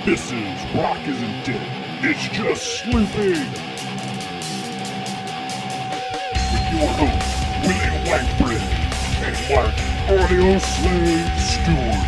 This is Rock Isn't Dead, It's Just Sleeping! With your hosts, Willie Whitebread and Mark Audio Slave Stewart.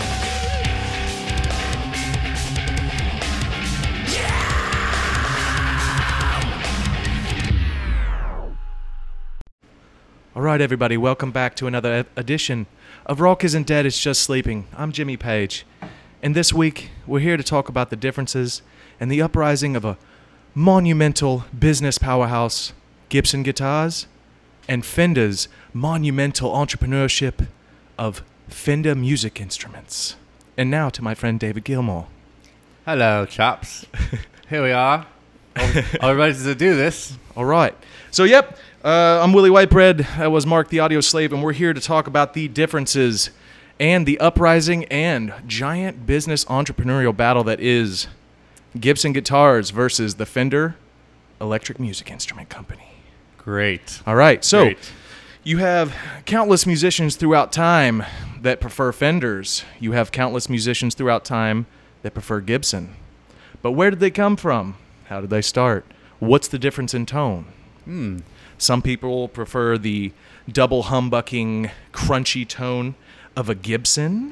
All right, everybody, welcome back to another edition of Rock Isn't Dead, It's Just Sleeping. I'm Jimmy Page, and this week we're here to talk about the differences and the uprising of a monumental business powerhouse, Gibson Guitars, and Fender's monumental entrepreneurship of Fender Music Instruments. And now to my friend David Gilmore. Hello, chaps. Here we are. All ready to do this. All right. So, I'm Willie Whitebread. That was Mark the Audio Slave, and we're here to talk about the differences and the uprising and giant business entrepreneurial battle that is Gibson Guitars versus the Fender Electric Music Instrument Company. Great. All right. So, Great. You have countless musicians throughout time that prefer Fenders. You have countless musicians throughout time that prefer Gibson. But where did they come from? How did they start? What's the difference in tone? Some people prefer the double humbucking, crunchy tone of a Gibson.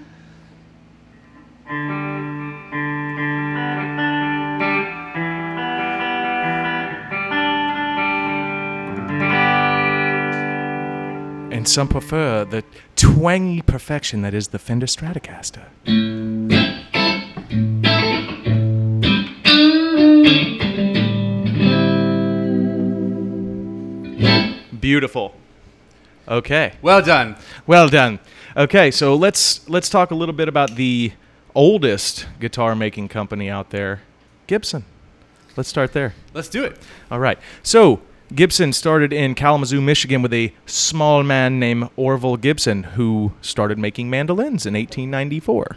And some prefer the twangy perfection that is the Fender Stratocaster. Beautiful. Okay. Well done. Well done. Okay, so let's talk a little bit about the oldest guitar making company out there, Gibson. Let's start there. Let's do it. All right. So Gibson started in Kalamazoo, Michigan with a small man named Orville Gibson who started making mandolins in 1894.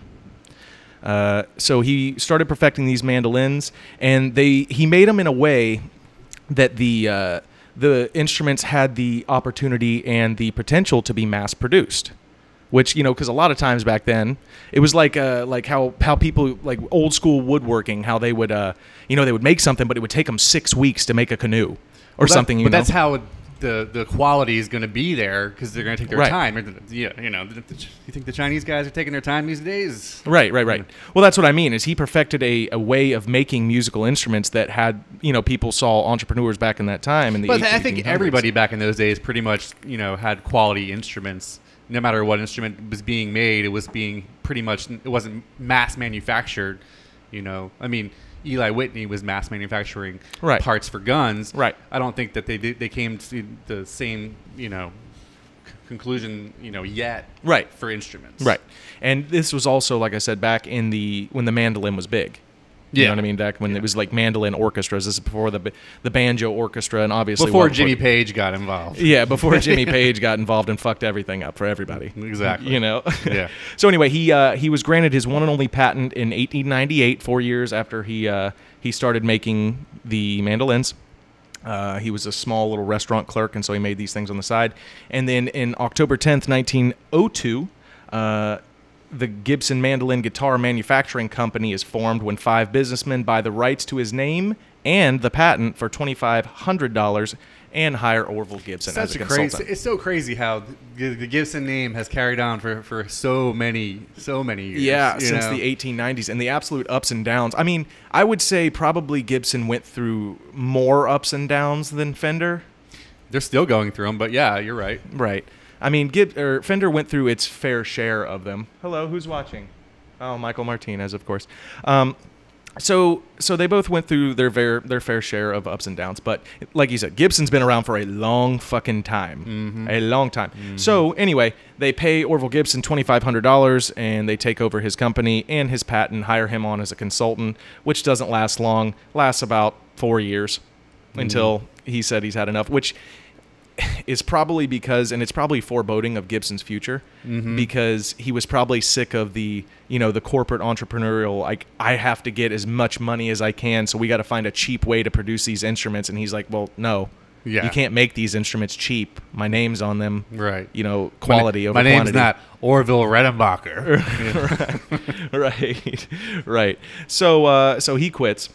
So he started perfecting these mandolins, and he made them in a way that the instruments had the opportunity and the potential to be mass-produced. Which, because a lot of times back then, it was like how people, like old school woodworking, how they would, they would make something, but it would take them 6 weeks to make a canoe or something. But that's how the quality is going to be there, because they're going to take their time. Yeah, you think the Chinese guys are taking their time these days? Right. Well, that's what I mean, is he perfected a way of making musical instruments that had, people saw entrepreneurs back in that time. But I think everybody back in those days pretty much, had quality instruments. No matter what instrument was being made, it was being pretty much, it wasn't mass manufactured, I mean, Eli Whitney was mass manufacturing parts for guns. Right. I don't think that they came to the same, conclusion, yet for instruments. Right. And this was also, like I said, back in when the mandolin was big. You know what I mean? Back when it was like mandolin orchestras. This is before the banjo orchestra, and obviously before Jimmy Page got involved. Yeah, before Jimmy Page got involved and fucked everything up for everybody. Exactly. Yeah. So anyway, he was granted his one and only patent in 1898, 4 years after he started making the mandolins. He was a small little restaurant clerk, and so he made these things on the side. And then in October 10th, 1902, the Gibson Mandolin Guitar Manufacturing Company is formed when 5 businessmen buy the rights to his name and the patent for $2,500 and hire Orville Gibson as a consultant. It's so crazy how the Gibson name has carried on for so many years. Yeah, since the 1890s, and the absolute ups and downs. I mean, I would say probably Gibson went through more ups and downs than Fender. They're still going through them, but yeah, you're right. Right. I mean, Fender went through its fair share of them. Hello, who's watching? Oh, Michael Martinez, of course. So they both went through their fair share of ups and downs. But like you said, Gibson's been around for a long fucking time. Mm-hmm. A long time. Mm-hmm. So anyway, they pay Orville Gibson $2,500, and they take over his company and his patent, hire him on as a consultant, which doesn't last long. Lasts about 4 years until he said he's had enough, which is probably because, and it's probably foreboding of Gibson's future, because he was probably sick of the corporate entrepreneurial, like, I have to get as much money as I can, so we got to find a cheap way to produce these instruments. And he's like, well, no, Yeah. You can't make these instruments cheap. My name's on them. Right. You know, quality over my quantity. name's not Orville Redenbacher. Right. Right. So he quits,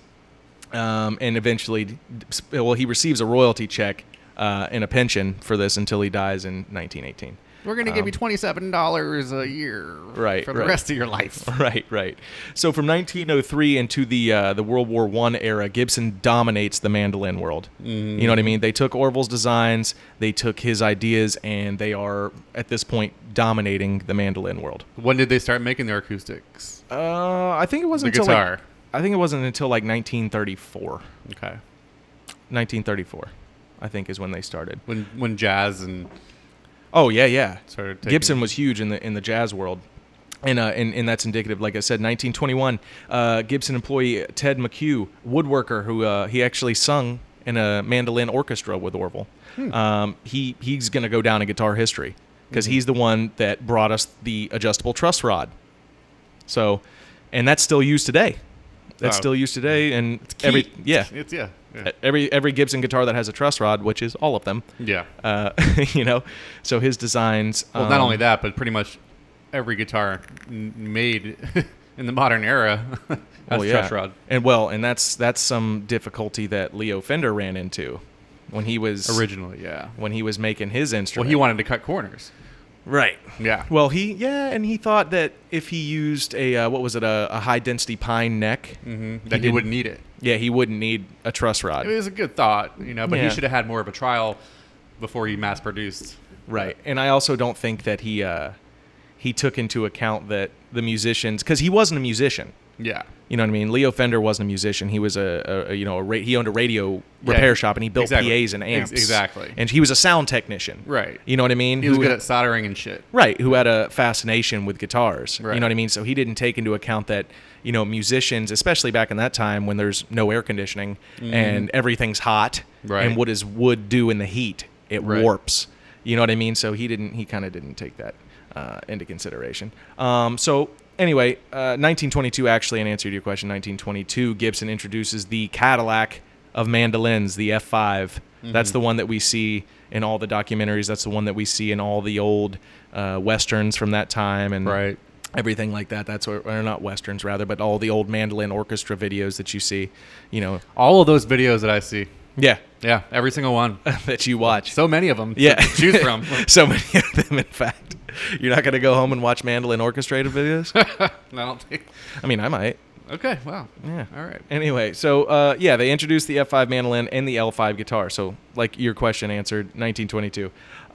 and eventually, he receives a royalty check and a pension for this until he dies in 1918. We're going to give you $27 a year Right, for the right. rest of your life. Right. So from 1903 into the World War I era, Gibson dominates the mandolin world. You know what I mean? They took Orville's designs, they took his ideas, and they are at this point dominating the mandolin world. When did they start making their acoustics? I think it wasn't The until guitar. I think it wasn't until like 1934. Okay. 1934, I think, is when they started. When jazz and Oh yeah. started taking... Gibson was huge in the jazz world, and that's indicative. Like I said, 1921, Gibson employee Ted McHugh, woodworker, who he actually sung in a mandolin orchestra with Orville. He's going to go down in guitar history because he's the one that brought us the adjustable truss rod. So, and that's still used today. That's Oh. still used today, and Key. yeah. Yeah. Every Gibson guitar that has a truss rod, which is all of them, Yeah. you know. So his designs. Well, not only that, but pretty much every guitar made in the modern era has a truss rod. And that's some difficulty that Leo Fender ran into when he was Originally, yeah. when he was making his Well, instrument. he wanted to cut corners. right. Yeah. Well, and he thought that if he used a high density pine neck, That he didn't- wouldn't need it. yeah, he wouldn't need a truss rod. It was a good thought, but Yeah. he should have had more of a trial before he mass produced. Right. And I also don't think that he took into account that the musicians, because he wasn't a musician. Yeah. You know what I mean? Leo Fender wasn't a musician. He was he owned a radio repair shop, and he built exactly. PAs and amps. Exactly. And he was a sound technician. Right. You know what I mean? He was Who- good at soldering and shit. Right, who had a fascination with guitars. Right. You know what I mean? So he didn't take into account that, musicians, especially back in that time when there's no air conditioning and everything's hot, Right. and what does wood do in the heat? It Right. warps. You know what I mean? So he kind of didn't take that into consideration. So anyway, 1922, actually, in answer to your question, 1922, Gibson introduces the Cadillac of mandolins, the F5. That's the one that we see in all the documentaries. That's the one that we see in all the old westerns from that time, and Right. everything like that. That's or not westerns rather, but all the old mandolin orchestra videos that you see. All of those videos that I see. Yeah, Yeah, every single one. that you watch. So many of them Yeah, to choose from. So many of them, in fact. You're not going to go home and watch mandolin orchestrated videos? I don't think. I mean, I might. Okay, wow. Yeah. All right. Anyway, so they introduced the F5 mandolin and the L5 guitar. So, like your question answered, 1922.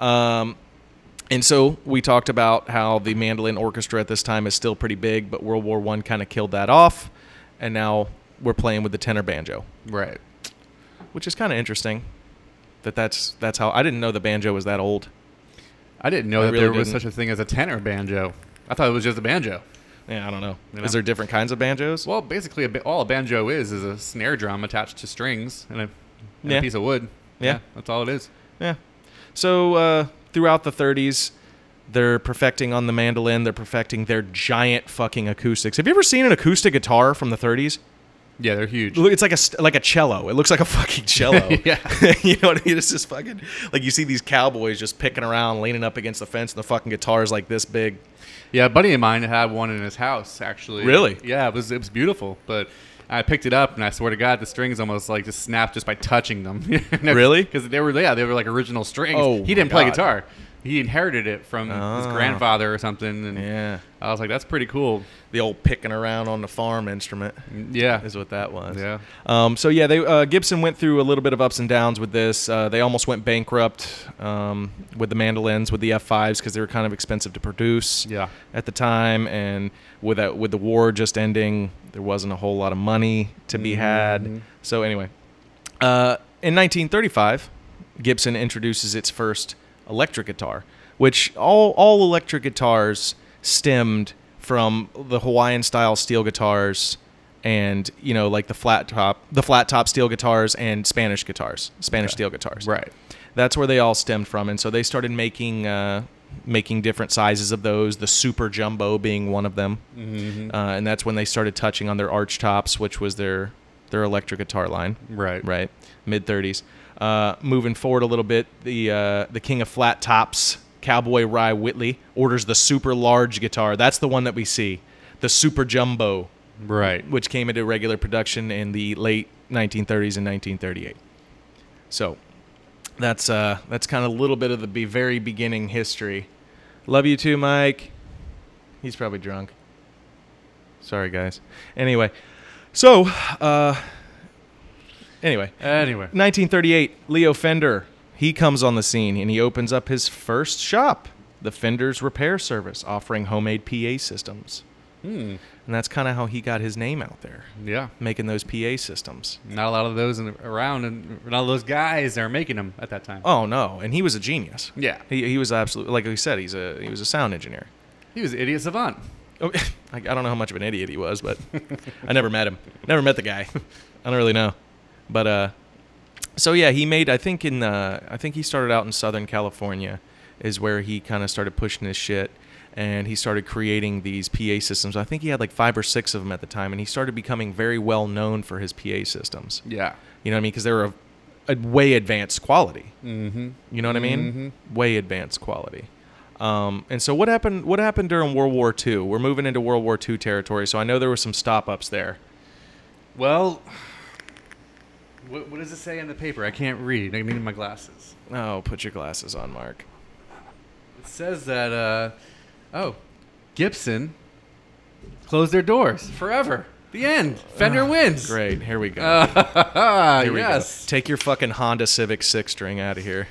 And so we talked about how the mandolin orchestra at this time is still pretty big, but World War I kind of killed that off, and now we're playing with the tenor banjo, Right. which is kind of interesting. That's how I didn't know the banjo was that old. I didn't know I that really there was didn't. such a thing as a tenor banjo. I thought it was just a banjo. Yeah, I don't know. You know? Is there different kinds of banjos? Well, basically, all a banjo is a snare drum attached to strings and a Yeah. piece of wood. Yeah. That's all it is. Yeah. So throughout the 30s, they're perfecting on the mandolin. They're perfecting their giant fucking acoustics. Have you ever seen an acoustic guitar from the 30s? Yeah, they're huge. Look, it's like a cello. It looks like a fucking cello. Yeah. You know what I mean? It's just fucking like you see these cowboys just picking around, leaning up against the fence, and the fucking guitar is like this big. Yeah, a buddy of mine had one in his house, actually. Really? Yeah, it was beautiful. But I picked it up, and I swear to God, the strings almost like just snapped just by touching them. Really? Because they were like original strings. Oh, he didn't my play God. guitar. He inherited it from his Ah. grandfather or something. And Yeah. I was like, that's pretty cool. The old picking around on the farm instrument Yeah. is what that was. Yeah. They Gibson went through a little bit of ups and downs with this. They almost went bankrupt with the mandolins, with the F5s, because they were kind of expensive to produce Yeah. at the time. And with the war just ending, there wasn't a whole lot of money to be had. So anyway, in 1935, Gibson introduces its first electric guitar, which all electric guitars stemmed from the Hawaiian style steel guitars, and like the flat top steel guitars and Spanish steel guitars. Right. That's where they all stemmed from, and so they started making different sizes of those. The Super Jumbo being one of them, and that's when they started touching on their arch tops, which was their electric guitar line. Right. Right, mid 30s. Moving forward a little bit, the king of flat tops, Cowboy Rye Whitley, orders the super large guitar. That's the one that we see, the Super Jumbo, Right. which came into regular production in the late 1930s and 1938. So that's kind of a little bit of the very beginning history. Love you too, Mike. He's probably drunk. Sorry, guys. Anyway, so anyway, 1938, Leo Fender, he comes on the scene and he opens up his first shop, the Fender's Repair Service, offering homemade PA systems. And that's kind of how he got his name out there, Yeah. making those PA systems. Not a lot of those around, and not all those guys are making them at that time. Oh no, and he was a genius. Yeah. He was absolutely, like we said, he was a sound engineer. He was an idiot savant. Oh, I don't know how much of an idiot he was, but I never met him. Never met the guy. I don't really know. But so yeah, he made. I think he started out in Southern California, is where he kind of started pushing his shit, and he started creating these PA systems. I think he had like 5 or 6 of them at the time, and he started becoming very well known for his PA systems. Yeah. You know what I mean? Because they were a way advanced quality. Mm-hmm. You know what I mean? Way advanced quality. And so what happened during World War II? We're moving into World War II territory, so I know there were some stop-ups there. Well, what does it say in the paper? I can't read. I need my glasses. Oh, put your glasses on, Mark. It says that, Gibson closed their doors forever. The end. Fender wins. Great, here we go. Here we Yes. go. Take your fucking Honda Civic 6-string out of here.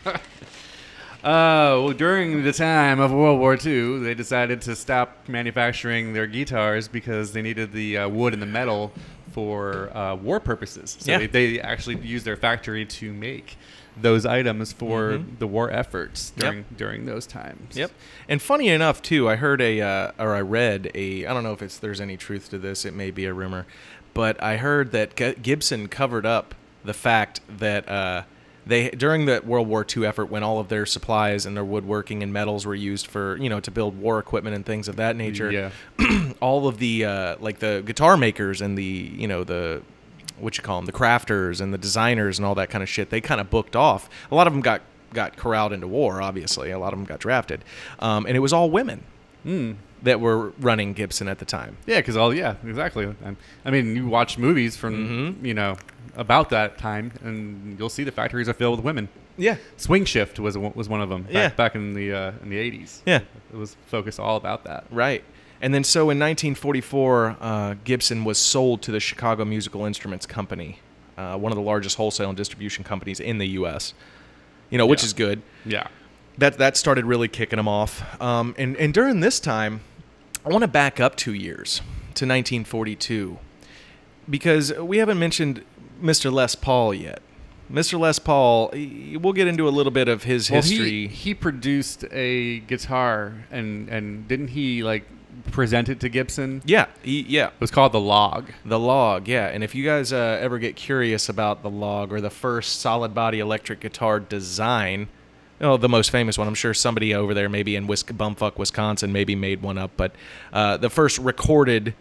Well, during the time of World War II, they decided to stop manufacturing their guitars because they needed the wood and the metal for war purposes. So Yeah. they actually used their factory to make those items for the war efforts during those times. Yep. And funny enough, too, I heard I read I don't know if there's any truth to this. It may be a rumor. But I heard that Gibson covered up the fact that they during the World War II effort, when all of their supplies and their woodworking and metals were used for, to build war equipment and things of that nature, Yeah. all of the like the guitar makers and the what you call them, the crafters and the designers and all that kind of shit, they kind of booked off. A lot of them got corralled into war, obviously. A lot of them got drafted. And it was all women that were running Gibson at the time. Yeah, because exactly. I mean, you watch movies from, about that time, and you'll see the factories are filled with women. Yeah. Swing Shift was one of them back in the 80s. Yeah. It was focused all about that. Right. And then so in 1944, Gibson was sold to the Chicago Musical Instruments Company, one of the largest wholesale and distribution companies in the U.S., which is good. Yeah. That started really kicking them off. And during this time, I want to back up 2 years to 1942, because we haven't mentioned Mr. Les Paul yet. Mr. Les Paul, we'll get into a little bit of his history. He produced a guitar, and didn't he present it to Gibson? Yeah, It was called the Log. The Log, yeah. And if you guys ever get curious about the Log, or the first solid body electric guitar design, the most famous one, I'm sure somebody over there, maybe in bumfuck Wisconsin, maybe made one up, but the first recorded,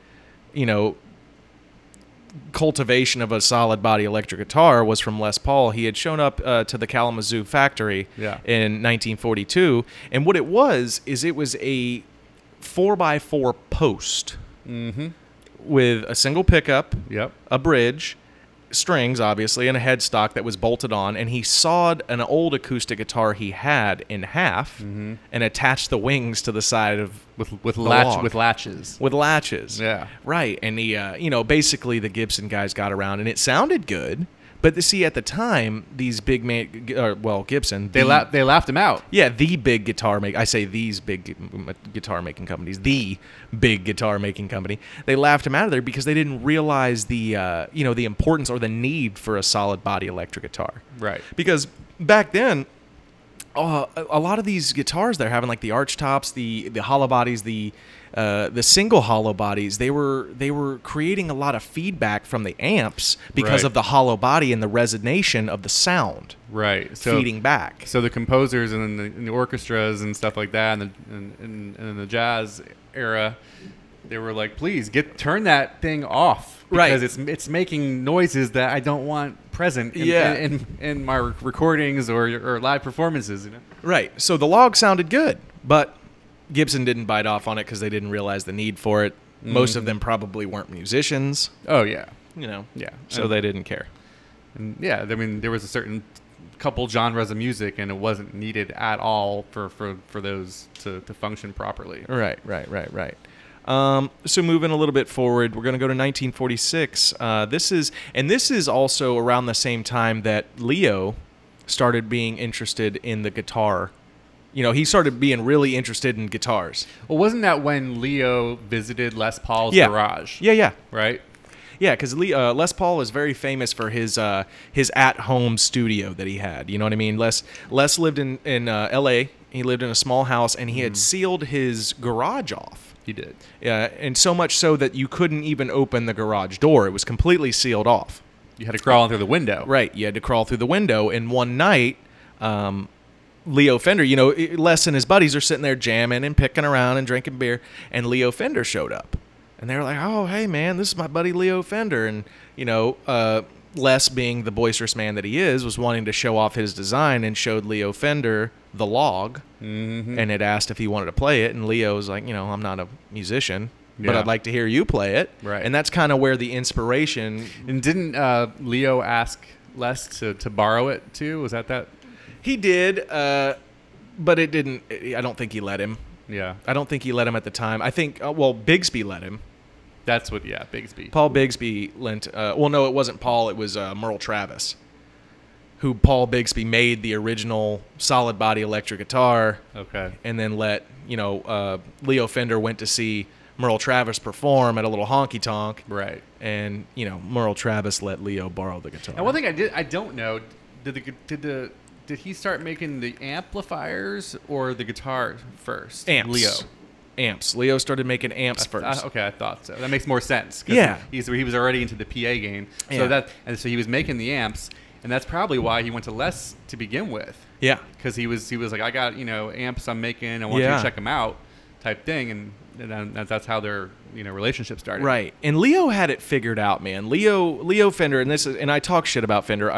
cultivation of a solid body electric guitar was from Les Paul. He had shown up to the Kalamazoo factory in 1942, and what it was a 4x4 post with a single pickup, a bridge, strings obviously, and a headstock that was bolted on, and he sawed an old acoustic guitar he had in half and attached the wings to the side of with log. latches. With latches. Yeah. Right. And he basically the Gibson guys got around, and it sounded good. But see, at the time, these big Gibson, They laughed him out. yeah, the big guitar make. I say these big guitar making companies, the big guitar making company. They laughed him out of there because they didn't realize the the importance or the need for a solid body electric guitar. Right. Because back then, a lot of these guitars they're having, like the arch tops, the hollow bodies, the single hollow bodies, they were creating a lot of feedback from the amps because of the hollow body and the resonation of the sound. Right. So feeding back. So the composers and the orchestras and stuff like that, and in the jazz era, they were like, please turn that thing off, because Right. it's making noises that I don't want present in, Yeah. in my recordings or live performances. You know. Right. So the log sounded good, but Gibson didn't bite off on it because they didn't realize the need for it. Most of them probably weren't musicians, Oh yeah, you know. yeah. So and, they didn't care. and yeah, I mean, there was a certain couple genres of music, and it wasn't needed at all for those to function properly. Right. So moving a little bit forward, we're going to go to 1946. This is also around the same time that Leo started being interested in the guitar. You know, he started being really interested in guitars. Well, wasn't that when Leo visited Les Paul's Yeah. garage? Yeah. Right. Yeah, because Les Paul is very famous for his at-home studio that he had. You know what I mean? Les lived in L.A. He lived in a small house, and he had sealed his garage off. He did. Yeah, and so much so that you couldn't even open the garage door. It was completely sealed off. You had to crawl in through the window. Right, you had to crawl through the window. And one night, Leo Fender, you know, Les and his buddies are sitting there jamming and picking around and drinking beer, and Leo Fender showed up. And they were like, oh, hey, man, this is my buddy Leo Fender. And, you know, Les, being the boisterous man that he is, was wanting to show off his design and showed Leo Fender the log and had asked if he wanted to play it. And Leo was like, you know, I'm not a musician, but Yeah. I'd like to hear you play it. Right. And that's kind of where the inspiration... And didn't Leo ask Les to borrow it too? Was that? He did, but it didn't... I don't think he let him. Yeah. I don't think he let him at the time. I think, well, Bigsby let him. That's what. Yeah, Bigsby. Paul Bigsby lent... well, no, it wasn't Paul. It was Merle Travis, who Paul Bigsby made the original solid body electric guitar, Okay. and then let, you know, Leo Fender went to see Merle Travis perform at a little honky tonk, Right. and, you know, Merle Travis let Leo borrow the guitar. And one thing I don't know, did he start making the amplifiers or the guitar first? Amps. Leo. Amps. Leo started making amps first. Okay, I thought so. That makes more sense. 'Cause Yeah. he was already into the PA game. Yeah. So he was making the amps, and that's probably why he went to Les to begin with. Yeah. Because he was like, I got, you know, amps I'm making. I want you Yeah. to check them out, type thing, and that's how their, you know, relationship started. Right. And Leo had it figured out, man. Leo Fender, and I talk shit about Fender.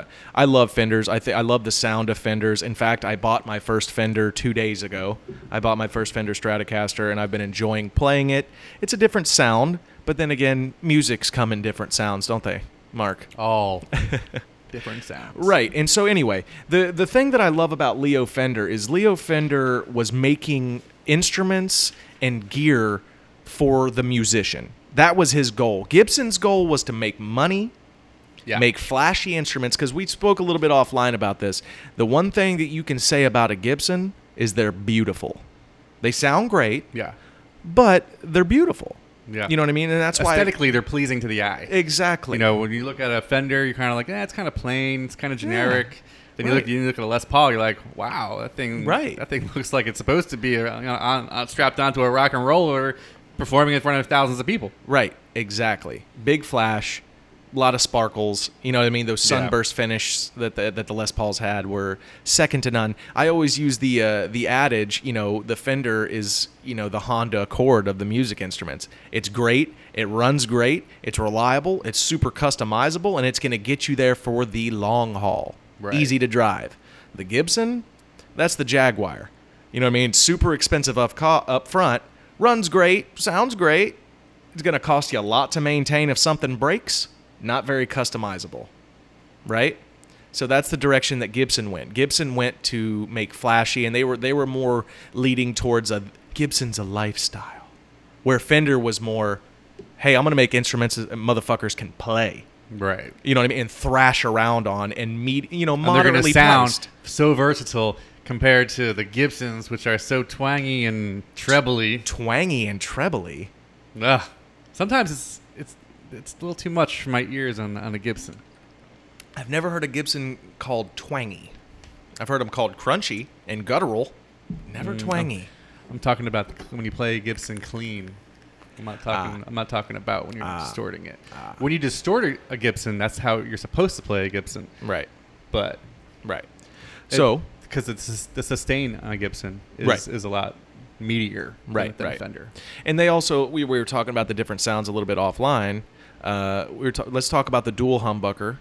I love Fenders. I love the sound of Fenders. In fact, I bought my first Fender 2 days ago. I bought my first Fender Stratocaster, and I've been enjoying playing it. It's a different sound, but then again, musics come in different sounds, don't they, Mark? All different sounds. Right. And so anyway, the thing that I love about Leo Fender is Leo Fender was making instruments and gear for the musician. That was his goal. Gibson's goal was to make money, Yeah. make flashy instruments, because we spoke a little bit offline about this. The one thing that you can say about a Gibson is they're beautiful. They sound great, Yeah. but they're beautiful. Yeah. You know what I mean? And that's why... Aesthetically, they're pleasing to the eye. Exactly. You know, when you look at a Fender, you're kind of like, it's kind of plain, it's kind of generic. Then Right. you look at a Les Paul, you're like, wow, that thing, Right. That thing looks like it's supposed to be strapped onto a rock and roller, performing in front of thousands of people. Right, exactly. Big flash, a lot of sparkles. You know what I mean? Those sunburst finish that the Les Pauls had were second to none. I always use the adage, you know, the Fender is, you know, the Honda Accord of the music instruments. It's great. It runs great. It's reliable. It's super customizable, and it's going to get you there for the long haul. Right. Easy to drive. The Gibson, that's the Jaguar. You know what I mean? Super expensive up front. Runs great. Sounds great. It's going to cost you a lot to maintain if something breaks. Not very customizable. Right? So that's the direction that Gibson went. Gibson went to make flashy, and they were more leading towards Gibson's a lifestyle. Where Fender was more, hey, I'm going to make instruments that motherfuckers can play. Right. You know what I mean? And thrash around on and meet, you know, And they're going to moderately sound priced. so versatile compared to the Gibsons, which are so twangy and trebly. Twangy and trebly. Ugh. Sometimes it's a little too much for my ears on a Gibson. I've never heard a Gibson called twangy. I've heard them called crunchy and guttural. Never twangy. I'm talking about when you play Gibson clean. I'm not talking about when you're distorting it. When you distort a Gibson, that's how you're supposed to play a Gibson. Right. But Right. So, because the sustain on a Gibson Right. is a lot meatier Right, than right. Fender. and they also, we were talking about the different sounds a little bit offline. Let's talk about the dual humbucker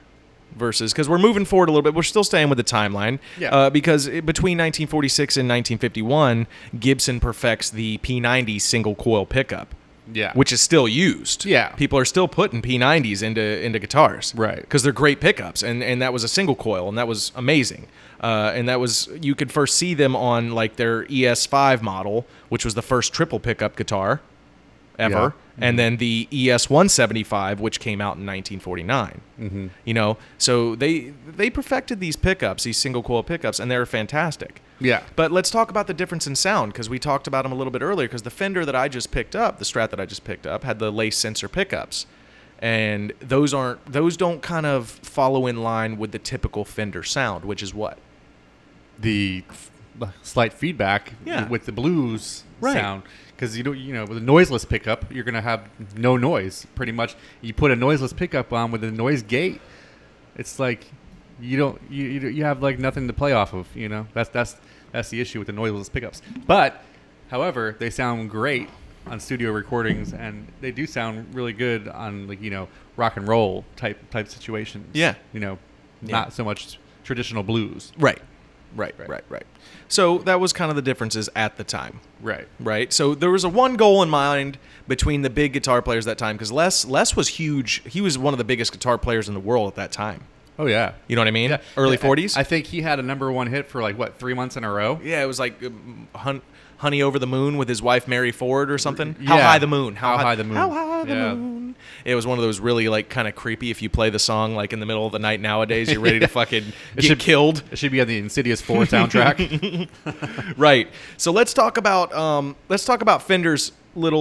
versus, because we're moving forward a little bit. We're still staying with the timeline. Yeah. Because between 1946 and 1951, Gibson perfects the P90 single coil pickup. Yeah. Which is still used. Yeah. People are still putting P90s into guitars. Right. Because they're great pickups. And that was a single coil, and that was amazing. And that was, you could first see them on like their ES5 model, which was the first triple pickup guitar ever. Yeah. And then the ES175, which came out in 1949. Mm-hmm. You know, so they perfected these pickups, these single coil pickups, and they're fantastic. Yeah. But let's talk about the difference in sound, because we talked about them a little bit earlier, because the Fender that I just picked up, the Strat that I just picked up, had the lace sensor pickups. And those don't kind of follow in line with the typical Fender sound, which is what? The slight feedback Yeah. with the blues Right. sound. Because with a noiseless pickup, you're gonna have no noise. Pretty much, you put a noiseless pickup on with a noise gate, it's like you have like nothing to play off of. You know, that's the issue with the noiseless pickups. But, however, they sound great on studio recordings, and they do sound really good on rock and roll type situations. Yeah. Not so much traditional blues. Right. Right. So that was kind of the differences at the time. Right. So there was a one goal in mind between the big guitar players that time, because Les was huge. He was one of the biggest guitar players in the world at that time. Oh yeah. You know what I mean? Yeah. Early Yeah, 40s. I think he had a #1 hit for 3 months in a row. Yeah, it was like Honey Over the Moon with his wife Mary Ford or something. Yeah. How High the Moon? How High the Moon? How High the Yeah. Moon? It was one of those really kind of creepy. If you play the song in the middle of the night nowadays, you're ready to fucking get killed. It should be on the Insidious 4 soundtrack. Right. So let's talk about Fender's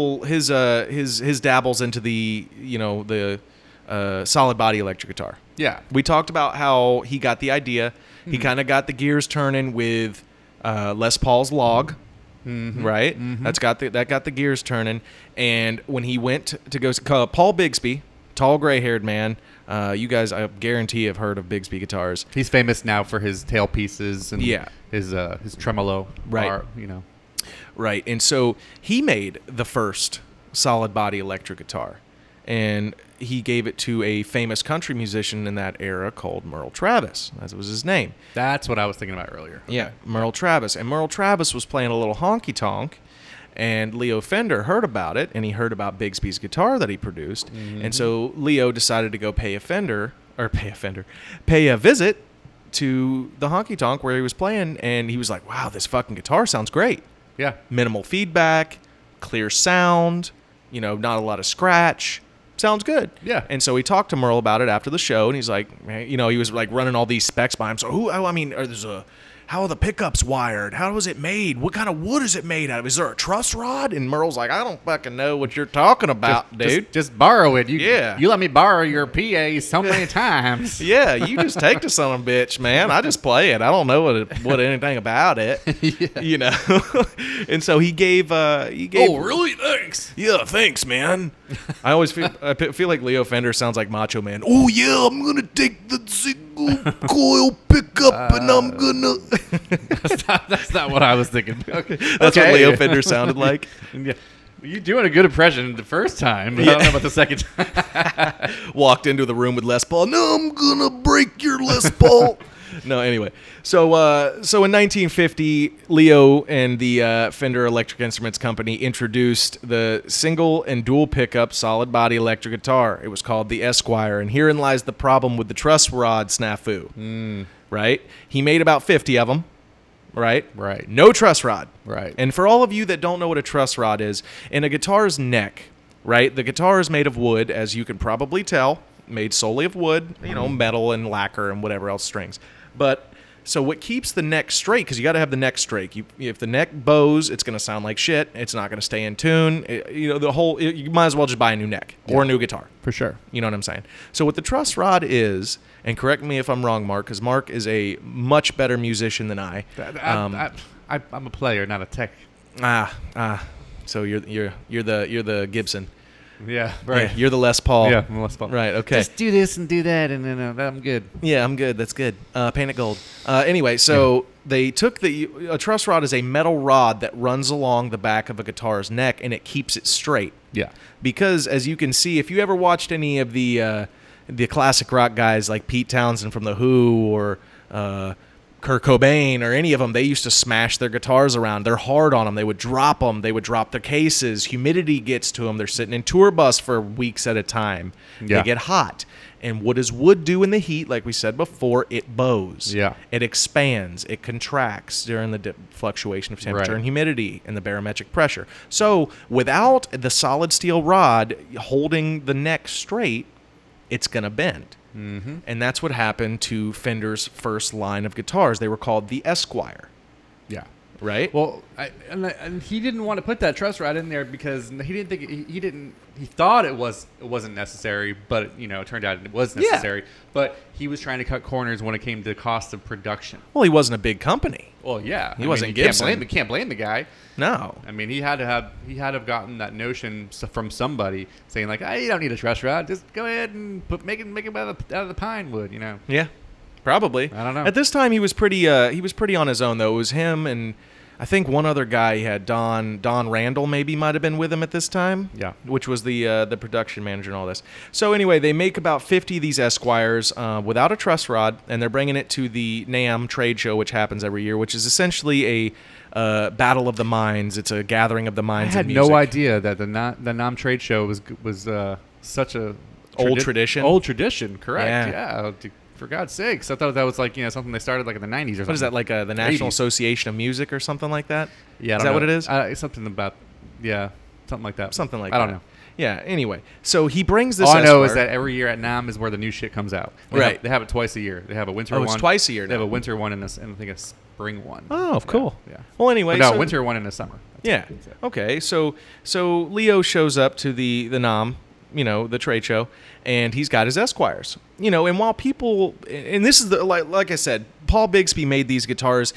his dabbles into the solid body electric guitar. Yeah. We talked about how he got the idea. He kind of got the gears turning with Les Paul's Log. Mm-hmm. Right? Mm-hmm. That got the gears turning. And when he went to go Paul Bigsby, tall gray-haired man, you guys, I guarantee, have heard of Bigsby guitars. He's famous now for his tailpieces and Yeah. his tremolo. Right. bar, Right. And so he made the first solid body electric guitar. And he gave it to a famous country musician in that era called Merle Travis. That was his name. That's what I was thinking about earlier. Yeah, Merle Travis. And Merle Travis was playing a little honky-tonk, and Leo Fender heard about it, and he heard about Bigsby's guitar that he produced. Mm-hmm. And so Leo decided to go pay a visit to the honky-tonk where he was playing, and he was like, wow, this fucking guitar sounds great. Yeah. Minimal feedback, clear sound, not a lot of scratch. Sounds good. Yeah. And so he talked to Merle about it after the show, and he's like, he was running all these specs by him. So how are the pickups wired? How is it made? What kind of wood is it made out of? Is there a truss rod? And Merle's like, I don't fucking know what you're talking about, dude. Just borrow it. Yeah. You let me borrow your PA so many times. Yeah, you just take to son of a bitch, man. I just play it. I don't know what anything about it. Yeah. And so he gave. Oh, really? Thanks. Yeah, thanks, man. I always feel like Leo Fender sounds like Macho Man. Oh yeah, I'm gonna take the single coil pickup and I'm gonna. That's not what I was thinking. Okay. That's what Leo Fender sounded like. Yeah. You're doing a good impression the first time, but I don't know about the second time. Walked into the room with Les Paul. No, I'm gonna break your Les Paul. No, anyway. So in 1950, Leo and the Fender Electric Instruments Company introduced the single and dual pickup solid body electric guitar. It was called the Esquire, and herein lies the problem with the truss rod snafu. Right? He made about 50 of them. Right? Right. No truss rod. Right. And for all of you that don't know what a truss rod is, in a guitar's neck, right, the guitar is made of wood, as you can probably tell, made solely of wood, metal and lacquer and whatever else, strings. But so what keeps the neck straight, because you got to have the neck straight. If the neck bows, it's going to sound like shit. It's not going to stay in tune. You might as well just buy a new neck or a new guitar. For sure. You know what I'm saying? So what the truss rod is, and correct me if I'm wrong, Mark, because Mark is a much better musician than I. I'm a player, not a tech. So you're the Gibson. Yeah, right. Yeah, you're the Les Paul. Yeah, I'm Les Paul. Right, okay. Just do this and do that, and then I'm good. Yeah, I'm good. That's good. Paint it gold. Anyway, so they took a truss rod is a metal rod that runs along the back of a guitar's neck, and it keeps it straight. Yeah. Because, as you can see, if you ever watched any of the the classic rock guys like Pete Townsend from The Who or Kurt Cobain or any of them, they used to smash their guitars around. They're hard on them. They would drop them. They would drop their cases. Humidity gets to them. They're sitting in tour bus for weeks at a time. Yeah. They get hot. And what does wood do in the heat? Like we said before, it bows. Yeah. It expands. It contracts during the fluctuation of temperature Right. and humidity and the barometric pressure. So without the solid steel rod holding the neck straight, it's going to bend. Mm-hmm. And that's what happened to Fender's first line of guitars. They were called the Esquire, Yeah. right? Well, and he didn't want to put that truss rod in there because he didn't think he thought it wasn't necessary, but it turned out it was necessary. But he was trying to cut corners when it came to the cost of production. Well, he wasn't a big company. Well, yeah, He wasn't you Gibson. Can't blame the guy. No. I mean, he had to have gotten that notion from somebody saying like, "You don't need a truss rod. Just go ahead and make it out of the pine wood." Yeah, probably. I don't know. At this time, he was pretty on his own though. It was him and I think one other guy he had, Don Randall, maybe might have been with him at this time. Yeah. Which was the production manager and all this. So anyway, they make about 50 of these Esquires without a truss rod, and they're bringing it to the NAMM trade show, which happens every year, which is essentially a battle of the minds. It's a gathering of the I minds. had of music. no idea that the NAMM trade show was such a Old tradition? Old tradition, correct? Yeah. For God's sakes, I thought that was like something they started like in the 90s or something. What is that, like the National 80s. Association of Music or something like that? Yeah, I Is don't that what know. it is? Something about something like that. Something like I that. don't know. Yeah, anyway. So he brings this All I know is Esquire. that every year at NAMM is where the new shit comes out. Right. They have it twice a year. They have a winter Oh, one. it's twice a year They have now. a winter one and I think a spring one. Oh, cool. Yeah. Well, anyway. No, so, winter one and a summer. Yeah. Okay. So Leo shows up to the NAMM, the trade show, and he's got his Esquires. And while people, and this is like I said, Paul Bigsby made these guitars.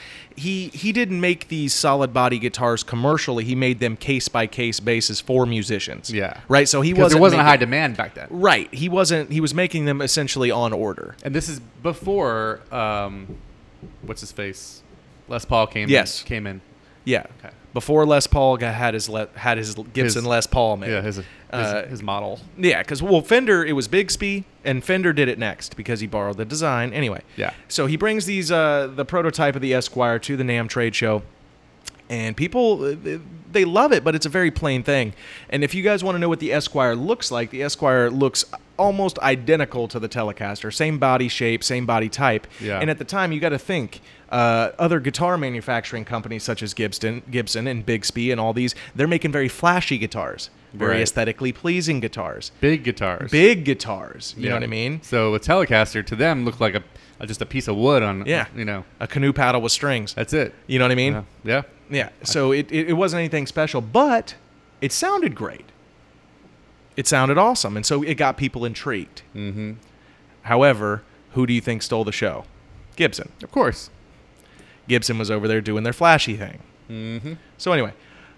He didn't make these solid body guitars commercially. He made them case by case basis for musicians. Yeah. Right. So he Because wasn't there wasn't a high making- demand back then. Right. He wasn't. He was making them essentially on order. And this is before, what's his face? Les Paul came in. Yeah. Okay. Before Les Paul had his Gibson Les Paul made. Yeah, his model. Yeah, because Fender, it was Bigsby, and Fender did it next because he borrowed the design. Anyway, Yeah. So he brings these the prototype of the Esquire to the NAMM trade show, and people they love it, but it's a very plain thing. And if you guys want to know what the Esquire looks like, the Esquire looks almost identical to the Telecaster, same body shape, same body type. Yeah. And at the time, you got to think. Other guitar manufacturing companies such as Gibson and Bigsby and all these, they're making very flashy guitars, very Right. aesthetically pleasing guitars. Big guitars. Big guitars, you know Yeah. what I mean? So a Telecaster to them looked like just a piece of wood on. Yeah. A canoe paddle with strings. That's it. You know what I mean? Yeah. Yeah. Yeah. So it wasn't anything special, but it sounded great. It sounded awesome, and so it got people intrigued. Mm-hmm. However, who do you think stole the show? Gibson. Of course. Gibson was over there doing their flashy thing. Mm-hmm. So anyway,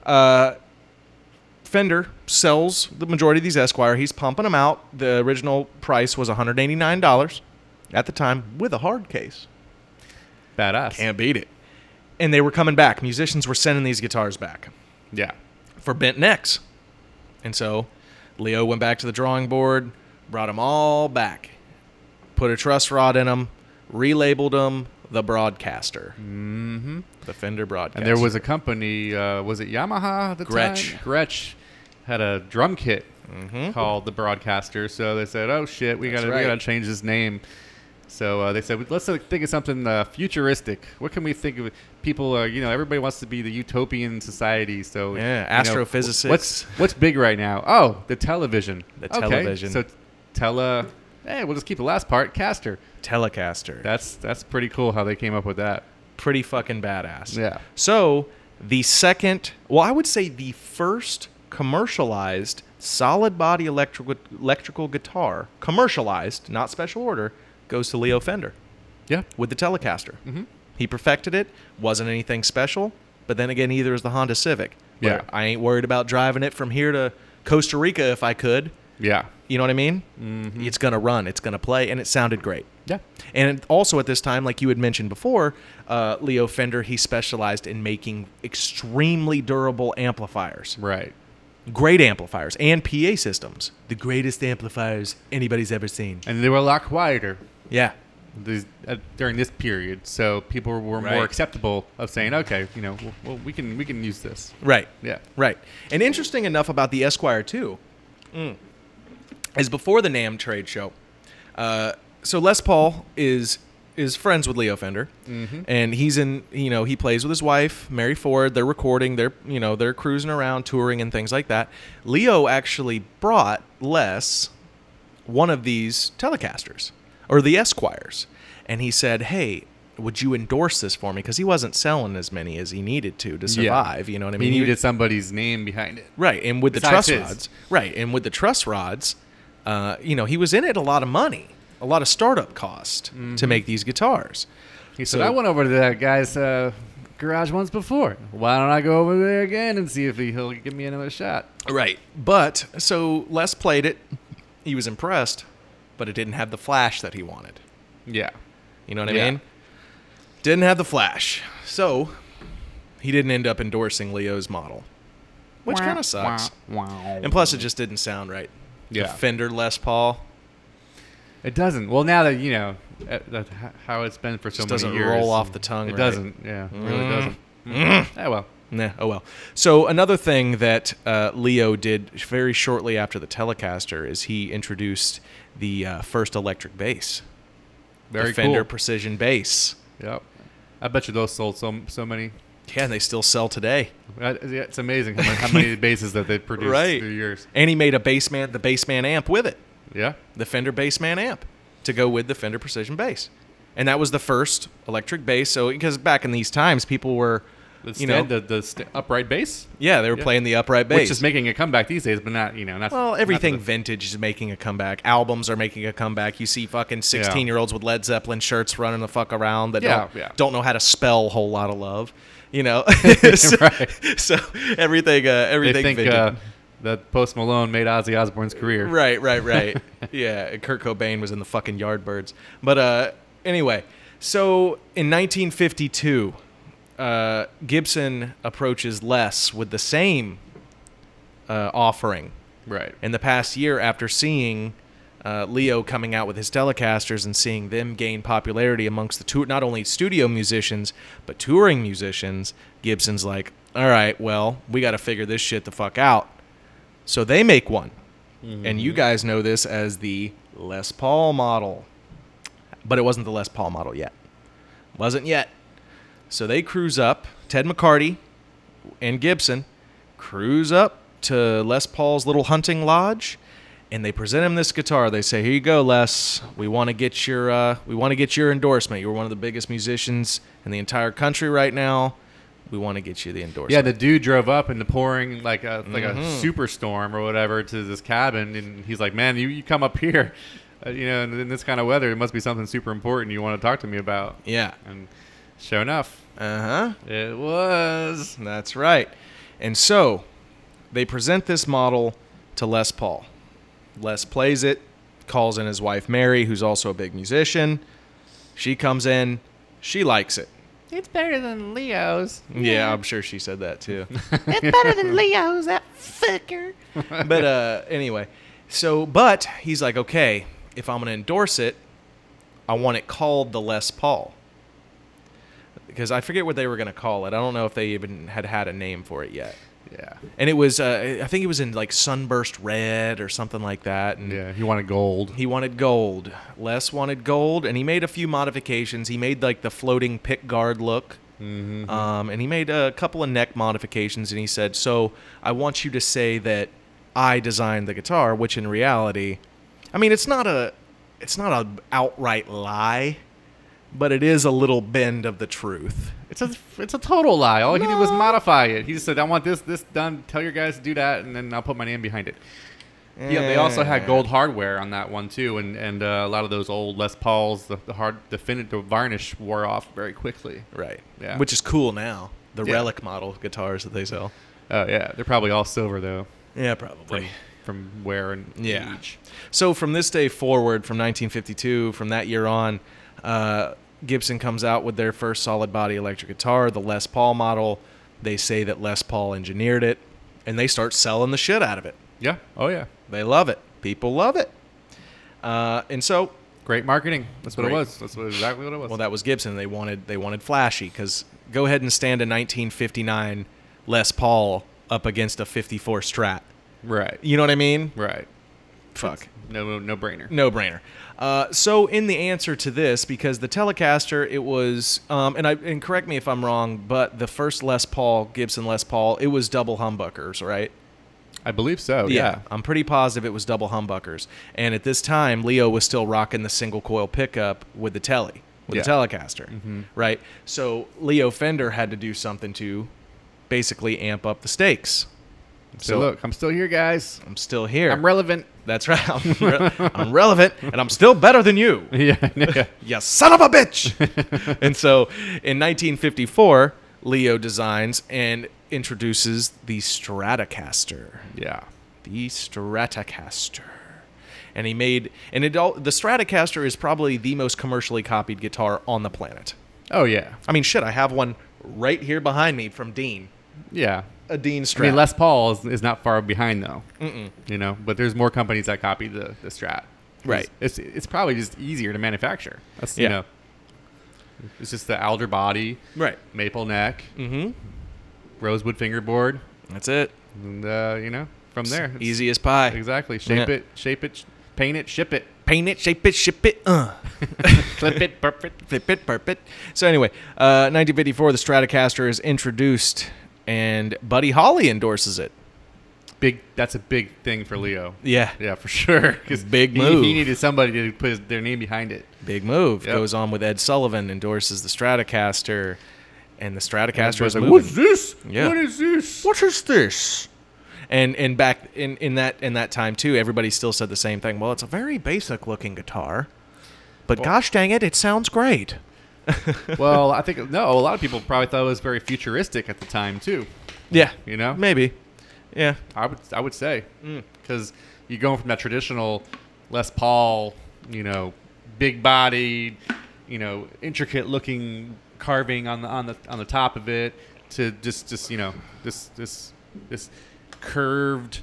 Fender sells the majority of these Esquire. He's pumping them out. The original price was $189 at the time with a hard case. Badass. Can't beat it. And they were coming back. Musicians were sending these guitars back Yeah. for bent necks. And so Leo went back to the drawing board, brought them all back, put a truss rod in them, relabeled them the Broadcaster. Mm-hmm. The Fender Broadcaster. And there was a company, was it Yamaha at the Gretsch. time? Gretsch had a drum kit Mhm. called the Broadcaster. So they said, "Oh shit, we That's gotta right. change this name." So they said, "Let's think of something futuristic. What can we think of? People, everybody wants to be the utopian society. So Yeah, astrophysicists. What's big right now? Oh, the television. The Okay, television. So Hey, we'll just keep the last part. Caster. Telecaster. That's pretty cool how they came up with that. Pretty fucking badass. Yeah. So the I would say the first commercialized solid body electrical guitar, commercialized, not special order, goes to Leo Fender Yeah. with the Telecaster. Mm-hmm. He perfected it. Wasn't anything special, but then again, neither is the Honda Civic. But Yeah. I ain't worried about driving it from here to Costa Rica if I could. Yeah. You know what I mean? Mm-hmm. It's going to run. It's going to play, and it sounded great. Yeah. And also at this time, like you had mentioned before, Leo Fender, he specialized in making extremely durable amplifiers. Right. Great amplifiers and PA systems. The greatest amplifiers anybody's ever seen. And they were a lot quieter Yeah. during this period, so people were Right. more acceptable of saying, okay, well, we can use this. Right. Yeah. Right. And interesting enough about the Esquire, too, is before the NAMM trade show. So Les Paul is friends with Leo Fender, and he plays with his wife, Mary Ford. They're recording, they're cruising around, touring and things like that. Leo actually brought Les one of these Telecasters, or the Esquires, and he said, hey, would you endorse this for me? Because he wasn't selling as many as he needed to survive. You know what I mean? He needed somebody's name behind it. Right, and with the Besides truss his. rods, right, and with the truss rods, he was in it a lot of money, a lot of startup cost to make these guitars. He said, I went over to that guy's garage once before. Why don't I go over there again and see if he'll give me another shot? Right, but so Les played it. He was impressed, but it didn't have the flash that he wanted. Yeah. You know what I Yeah. mean? Didn't have the flash, so he didn't end up endorsing Leo's model, which kind of sucks. And plus, it just didn't sound right. Yeah. The Fender Les Paul. It doesn't. Well, now that that's how it's been for so Just many doesn't years. roll off the tongue It right. doesn't. Yeah, it really doesn't. Oh, well. Nah, oh well. So another thing that Leo did very shortly after the Telecaster is he introduced the first electric bass, Very the Fender cool. Precision bass. Yep. I bet you those sold so many. Yeah, and they still sell today. Yeah, it's amazing how many basses that they've produced Right. through years. And he made the Bassman amp with it, Yeah. the Fender Bassman amp, to go with the Fender Precision bass. And that was the first electric bass. So because back in these times, people were, The upright bass, they were Yeah. playing the upright bass. which is making a comeback these days, but not not. Well, not everything to the- vintage is making a comeback. Albums are making a comeback. You see fucking 16-year-olds with Led Zeppelin shirts running the fuck around that don't know how to spell Whole Lot of Love. So, Right. so everything They think vintage. that Post Malone made Ozzy Osbourne's career. Right. Yeah, Kurt Cobain was in the fucking Yardbirds. But anyway, so in 1952, Gibson approaches Les with the same offering. Right. In the past year, after seeing Leo coming out with his Telecasters and seeing them gain popularity amongst the not only studio musicians, but touring musicians, Gibson's like, all right, well, we got to figure this shit the fuck out. So they make one. And you guys know this as the Les Paul model. But it wasn't the Les Paul model yet. Wasn't yet. So they cruise up, Ted McCarty and Gibson cruise up to Les Paul's little hunting lodge, and they present him this guitar. They say, "Here you go, Les. We want to get your endorsement. You're one of the biggest musicians in the entire country right now. We want to get you the endorsement." Yeah, the dude drove up in the pouring like a superstorm or whatever to this cabin, and he's like, "Man, you come up here, in this kind of weather, it must be something super important you want to talk to me about." Yeah. And sure enough, it was. That's right. And so they present this model to Les Paul. Les plays it, calls in his wife Mary, who's also a big musician. She comes in. She likes it. It's better than Leo's. Yeah, I'm sure she said that too. It's better than Leo's, that fucker. But anyway, but he's like, okay, if I'm going to endorse it, I want it called the Les Paul. Because I forget what they were going to call it. I don't know if they even had a name for it yet. Yeah. And it was, I think it was in like Sunburst Red or something like that. And Yeah, he wanted gold. he wanted gold. Les wanted gold, and he made a few modifications. He made like the floating pick guard look. Mm-hmm. And he made a couple of neck modifications, and he said, so I want you to say that I designed the guitar, which in reality, I mean, it's not a outright lie, but it is a little bend of the truth. It's a total lie. All he did was modify it. He just said, "I want this done. Tell your guys to do that, and then I'll put my name behind it." Yeah, they also had gold hardware on that one too, and a lot of those old Les Pauls, the varnish wore off very quickly. Right. Yeah. Which is cool now. The Yeah. relic model guitars that they sell. Oh yeah, they're probably all silver though. Yeah, probably. From wear and Yeah. age. So from this day forward, from 1952, from that year on, Gibson comes out with their first solid body electric guitar, the Les Paul model. They say that Les Paul engineered it. and they start selling the shit out of it. Yeah. Oh yeah. They love it. People love it. And so, Great marketing. That's what Great. it was. That's exactly what it was. well, that was Gibson. They wanted flashy, because go ahead and stand a 1959 Les Paul up against a 54 Strat. right. You know what I mean? Right. Fuck. No brainer. No brainer. So in the answer to this, because the Telecaster, it was, and correct me if I'm wrong, but the first Les Paul, Gibson Les Paul, it was double humbuckers, right? I believe so. Yeah. I'm pretty positive it was double humbuckers. And at this time, Leo was still rocking the single coil pickup with the Tele, with the Telecaster, right? So Leo Fender had to do something to basically amp up the stakes. So look, I'm still here, guys. I'm still here. I'm relevant. That's right. I'm relevant, and I'm still better than you. Yeah. You son of a bitch. And so in 1954, Leo designs and introduces the Stratocaster. Yeah. The Stratocaster. And he made, and the Stratocaster is probably the most commercially copied guitar on the planet. Oh yeah. I mean, shit, I have one right here behind me from Dean. Yeah. A Dean Strat. I mean, Les Paul is not far behind though. You know, but there's more companies that copy the Strat. Right. It's probably just easier to manufacture. That's Yeah. you know. It's just the alder body, Right. maple neck, Mm-hmm. rosewood fingerboard, That's it. and you know, from there, it's Easy as pie. Exactly. Yeah. Shape it, paint it, ship it, Paint it, shape it, ship it. clip it, perfect. Flip it, burp it. So anyway, 1954, the Stratocaster is introduced, and Buddy Holly endorses it. That's a big thing for Leo. Yeah. Yeah, for sure. 'Cause Big he move. needed somebody to put their name behind it. Big move. Yep. Goes on with Ed Sullivan, endorses the Stratocaster, and the Stratocaster is like, moving. what's this? Yeah. What is this? What is this? And back in that time too, everybody still said the same thing. Well, it's a very basic looking guitar, but gosh dang it, it sounds great. Well, I think a lot of people probably thought it was very futuristic at the time too. Yeah, You know, maybe. Yeah, I would say because you're going from that traditional Les Paul, you know, big body, you know, intricate looking carving on the top of it to just you know this curved,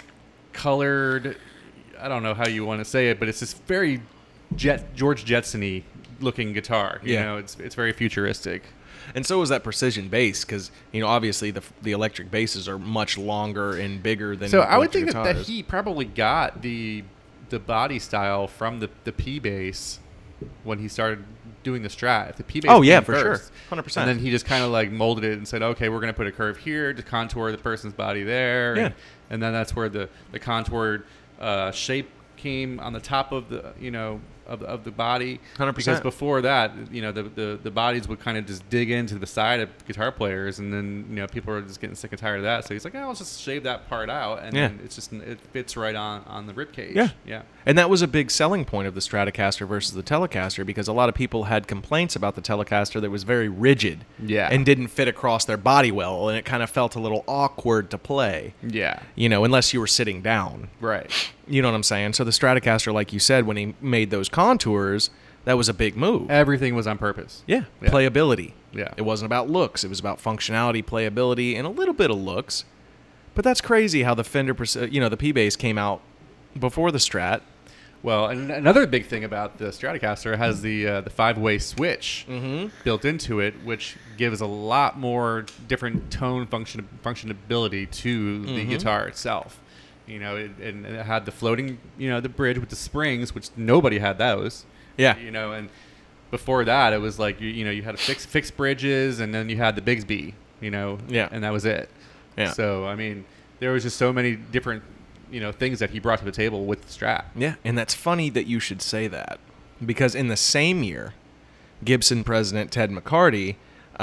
colored. I don't know how you want to say it, but it's this very George Jetson-y looking guitar. You Yeah. know, it's very futuristic. and so is that precision bass, because obviously the electric basses are much longer and bigger than. So I would electric think that guitars. he probably got the body style from the P bass when he started doing the Strat. If the P bass Oh, yeah, came for sure. first, 100%. And then he just kind of like molded it and said, okay, we're going to put a curve here to contour the person's body there. Yeah. And then that's where the contoured shape came on the top of the of the body. 100%. Because before that, the bodies would kind of just dig into the side of guitar players, and then people are just getting sick and tired of that. So he's like, oh, let's just shave that part out, and Yeah. then it fits right on the rib cage. Yeah. Yeah. And that was a big selling point of the Stratocaster versus the Telecaster, because a lot of people had complaints about the Telecaster that was very rigid Yeah. and didn't fit across their body well, and it kind of felt a little awkward to play, Yeah. unless you were sitting down. Right. You know what I'm saying? So the Stratocaster, like you said, when he made those contours, that was a big move. Everything was on purpose. Yeah, Yeah. playability. Yeah. It wasn't about looks. It was about functionality, playability, and a little bit of looks. But that's crazy how the Fender, the P-Bass came out before the Strat. Well, and another big thing about the Stratocaster has the 5-way switch built into it, which gives a lot more different tone functionability to the guitar itself. And it had the floating, the bridge with the springs, which nobody had those. Yeah. And before that, it was like you had fixed bridges, and then you had the Bigsby, Yeah. and that was it. Yeah. So I mean, there was just so many different things that he brought to the table with the Strat. Yeah, and that's funny that you should say that, because in the same year, Gibson president Ted McCarty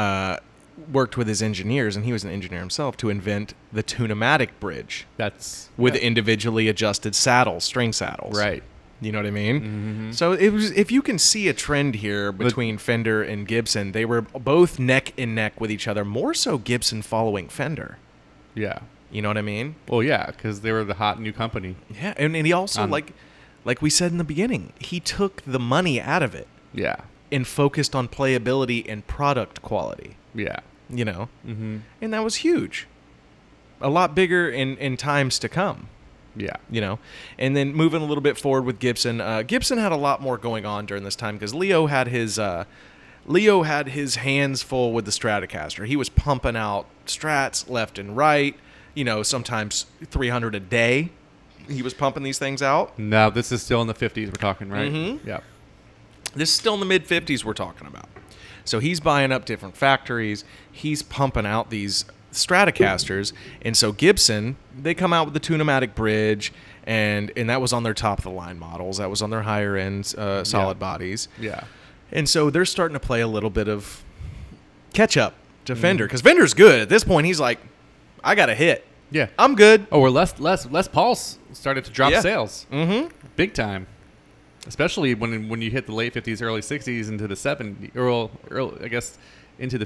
worked with his engineers, and he was an engineer himself, to invent the Tune-o-matic bridge That's with yeah. individually adjusted saddles, string saddles. Right. You know what I mean? So it was. If you can see a trend here between Fender and Gibson, they were both neck and neck with each other. More so, Gibson following Fender. Yeah. You know what I mean? Well, yeah, because they were the hot new company. Yeah, and he also Um, like we said in the beginning, he took the money out of it Yeah. and focused on playability and product quality. Yeah. You know, Mm-hmm. and that was huge. bigger in times to come. Yeah. You know, and then moving a little bit forward with Gibson. Gibson had a lot more going on during this time because Leo had his hands full with the Stratocaster. He was pumping out Strats left and right. You know, sometimes 300 a day. He was pumping these things out. Now this is still in the 50s. We're talking, right? Mm-hmm. Yeah. This is still in the mid 50s. We're talking about. So he's buying up different factories. He's pumping out these Stratocasters, and so Gibson, they come out with the Tune-o-matic bridge, and that was on their top of the line models. That was on their higher end solid bodies. Yeah. And so they're starting to play a little bit of catch up to Fender because Fender's good at this point. He's like, I got a hit. Yeah. I'm good. Oh, or Les Paul's started to drop Yeah. sales. Mm-hmm. Big time. Especially when you hit the late 50s, early 60s into the 70s, early, I guess, into the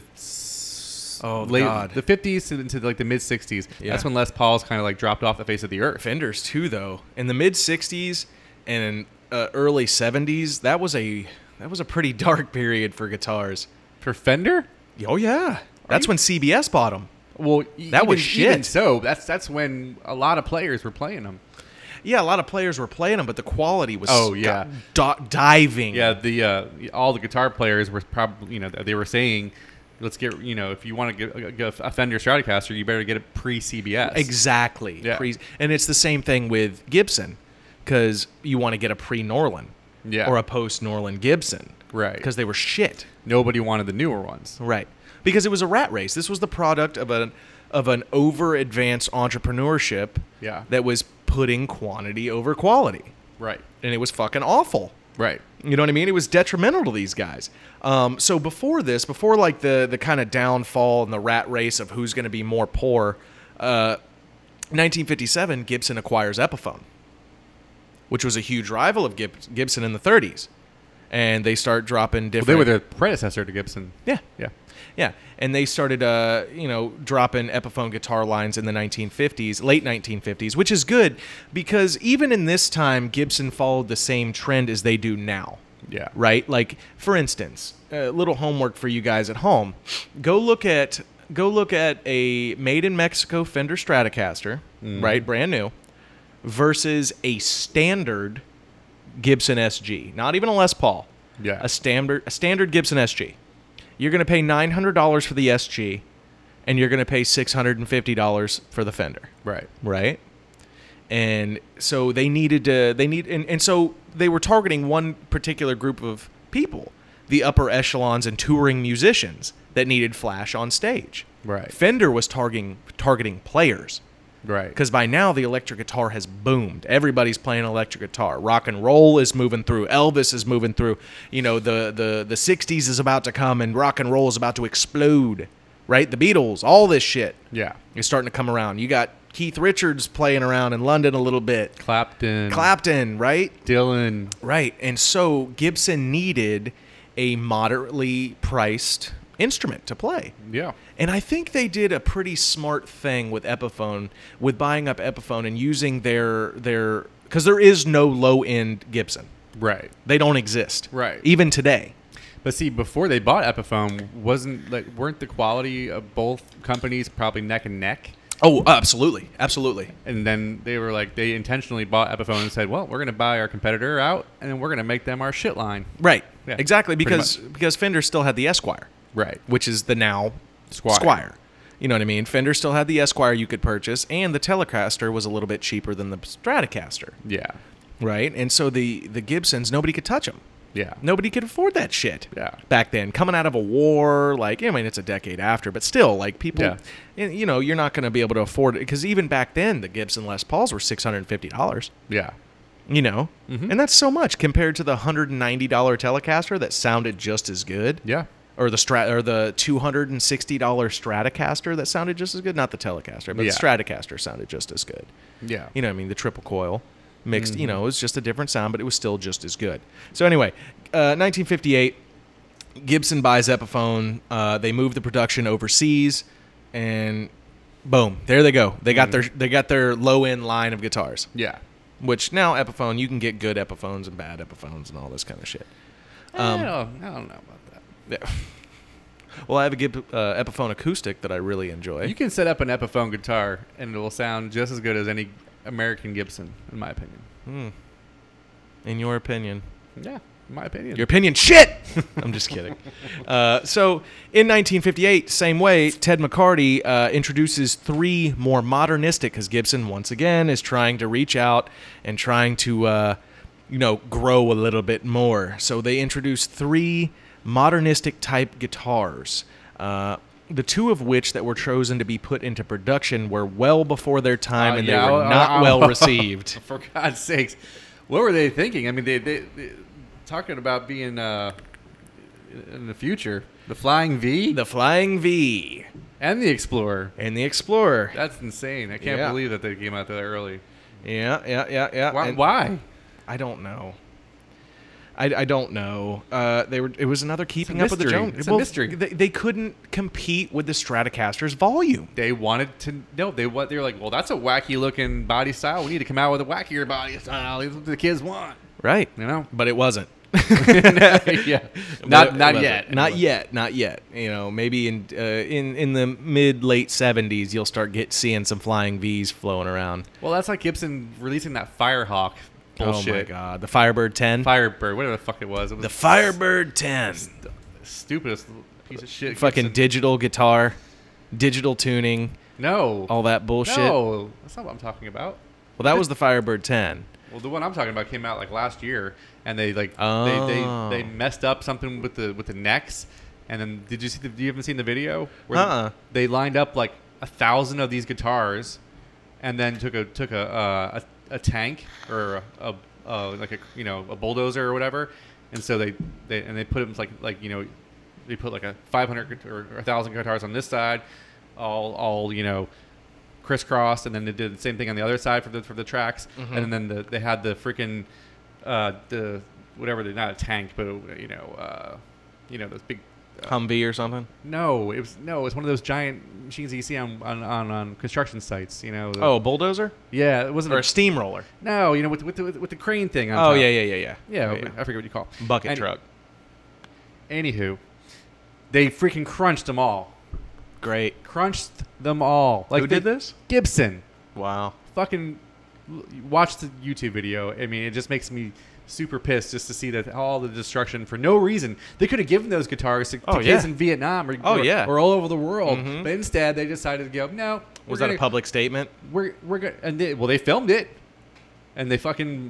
the 50s into like the mid 60s. Yeah. That's when Les Paul's kind of like dropped off the face of the earth. Fenders too, though. In the mid 60s and early 70s, that was a pretty dark period for guitars. For Fender? Oh yeah, that's when CBS bought them. Well, That was even shit. so, that's when a lot of players were playing them. Yeah, a lot of players were playing them, but the quality was diving. Yeah, the all the guitar players were probably, they were saying, let's get, if you want to get a Fender Stratocaster, you better get it pre-CBS. Exactly. Yeah. And it's the same thing with Gibson, because you want to get a pre-Norlin Yeah. or a post-Norlin Gibson. Right. Because they were shit. Nobody wanted the newer ones. Right. Because it was a rat race. This was the product of an over-advanced entrepreneurship Yeah. that was putting quantity over quality. Right. And it was fucking awful. Right. You know what I mean? It was detrimental to these guys. So before like the kind of downfall and the rat race of who's going to be more poor, 1957, Gibson acquires Epiphone, which was a huge rival of Gibson in the 30s. And they start dropping Well, different... they were the predecessor to Gibson. Yeah. Yeah. Yeah, and they started, dropping Epiphone guitar lines in the 1950s, late 1950s, which is good because even in this time, Gibson followed the same trend as they do now. Yeah. Right? Like, for instance, a little homework for you guys at home. Go look at a made in Mexico Fender Stratocaster, right, brand new, versus a standard Gibson SG. Not even a Les Paul. Yeah. A standard Gibson SG. You're going to pay $900 for the SG, and you're going to pay $650 for the Fender. Right. Right? And so and so they were targeting one particular group of people, the upper echelons and touring musicians that needed flash on stage. Right. Fender was targeting players. Right. Because by now the electric guitar has boomed. Everybody's playing electric guitar. Rock and roll is moving through. Elvis is moving through. The 60s is about to come and rock and roll is about to explode. Right? The Beatles, all this shit Yeah. is starting to come around. You got Keith Richards playing around in London a little bit. Clapton, right? Dylan. Right. And so Gibson needed a moderately priced instrument to play. Yeah. And I think they did a pretty smart thing with Epiphone, with buying up Epiphone and using their because there is no low-end Gibson. Right. They don't exist. Right. Even today. But see, before they bought Epiphone, weren't the quality of both companies probably neck and neck? Oh, absolutely. Absolutely. And then they intentionally bought Epiphone and said, well, we're going to buy our competitor out, and then we're going to make them our shit line. Right. Yeah, exactly. pretty Because Fender still had the Esquire. Right. Which is the now Squire. You know what I mean? Fender still had the Esquire you could purchase, and the Telecaster was a little bit cheaper than the Stratocaster. Yeah. Right? And so the Gibsons, nobody could touch them. Yeah. Nobody could afford that shit. Yeah. Back then, coming out of a war, it's a decade after, but still, people, Yeah. you're not going to be able to afford it because even back then, the Gibson Les Pauls were $650. Yeah. And that's so much compared to the $190 Telecaster that sounded just as good. Yeah. Or the $260 Stratocaster that sounded just as good. Not the Telecaster, but Yeah. the Stratocaster sounded just as good. Yeah. The triple coil mixed, it was just a different sound, but it was still just as good. So anyway, 1958, Gibson buys Epiphone. They move the production overseas, and boom, there they go. They got their low end line of guitars. Yeah. Which now Epiphone, you can get good Epiphones and bad Epiphones and all this kind of shit. I don't know about that. Yeah. Well, I have a Epiphone acoustic that I really enjoy. You can set up an Epiphone guitar, and it will sound just as good as any American Gibson, in my opinion. In your opinion. Yeah, in my opinion. Your opinion, shit! I'm just kidding. So, in 1958, same way, Ted McCarty introduces 3 more modernistic, because Gibson, once again, is trying to reach out and trying to, grow a little bit more. So they introduced 3 modernistic-type guitars. The 2 of which that were chosen to be put into production were well before their time, and they were not well received. For God's sakes. What were they thinking? I mean, they talking about being in the future. The Flying V? The Flying V. And the Explorer. And the Explorer. That's insane. I can't believe that they came out that early. Yeah. Why? I don't know. I don't know. It was another keeping up with the mystery. Joneses. It's a mystery. They couldn't compete with the Stratocaster's volume. They wanted to know. They were like, well, that's a wacky looking body style. We need to come out with a wackier body style. That's what the kids want. Right. You know? But it wasn't. Yeah. Not yet. Not yet. Maybe in the mid-late 70s, you'll start seeing some Flying Vs flowing around. Well, that's like Gibson releasing that Firehawk bullshit. Oh, my God. The Firebird 10? Firebird, whatever the fuck it was. The Firebird 10. Stupidest piece of shit. Fucking Gibson. digital guitar, digital tuning, No. all that bullshit. No. That's not what I'm talking about. Well, that was the Firebird 10. Well, the one I'm talking about came out like last year, and they Oh. they messed up something with the necks. And then you haven't seen the video? Where They lined up like 1,000 of these guitars, and then took a tank or a bulldozer or whatever, and so they put them they put like a 500 or 1,000 guitars on this side, all crisscrossed, and then they did the same thing on the other side for the tracks, and then they had the freaking the whatever, they're not a tank, but those big Humvee or something? No, it was one of those giant machines that you see on construction sites. A bulldozer? Yeah, it wasn't Or a steamroller? No, with the crane thing on Oh, top. yeah. Yeah, I forget what you call it. Bucket truck. Anywho, they freaking crunched them all. Great. Crunched them all. Who did this? Gibson. Wow. Fucking watch the YouTube video. I mean, it just makes me super pissed just to see that all the destruction for no reason. They could have given those guitars to kids in Vietnam or all over the world, but instead they decided to go, no. Was that a public statement? We're gonna, and they filmed it, and they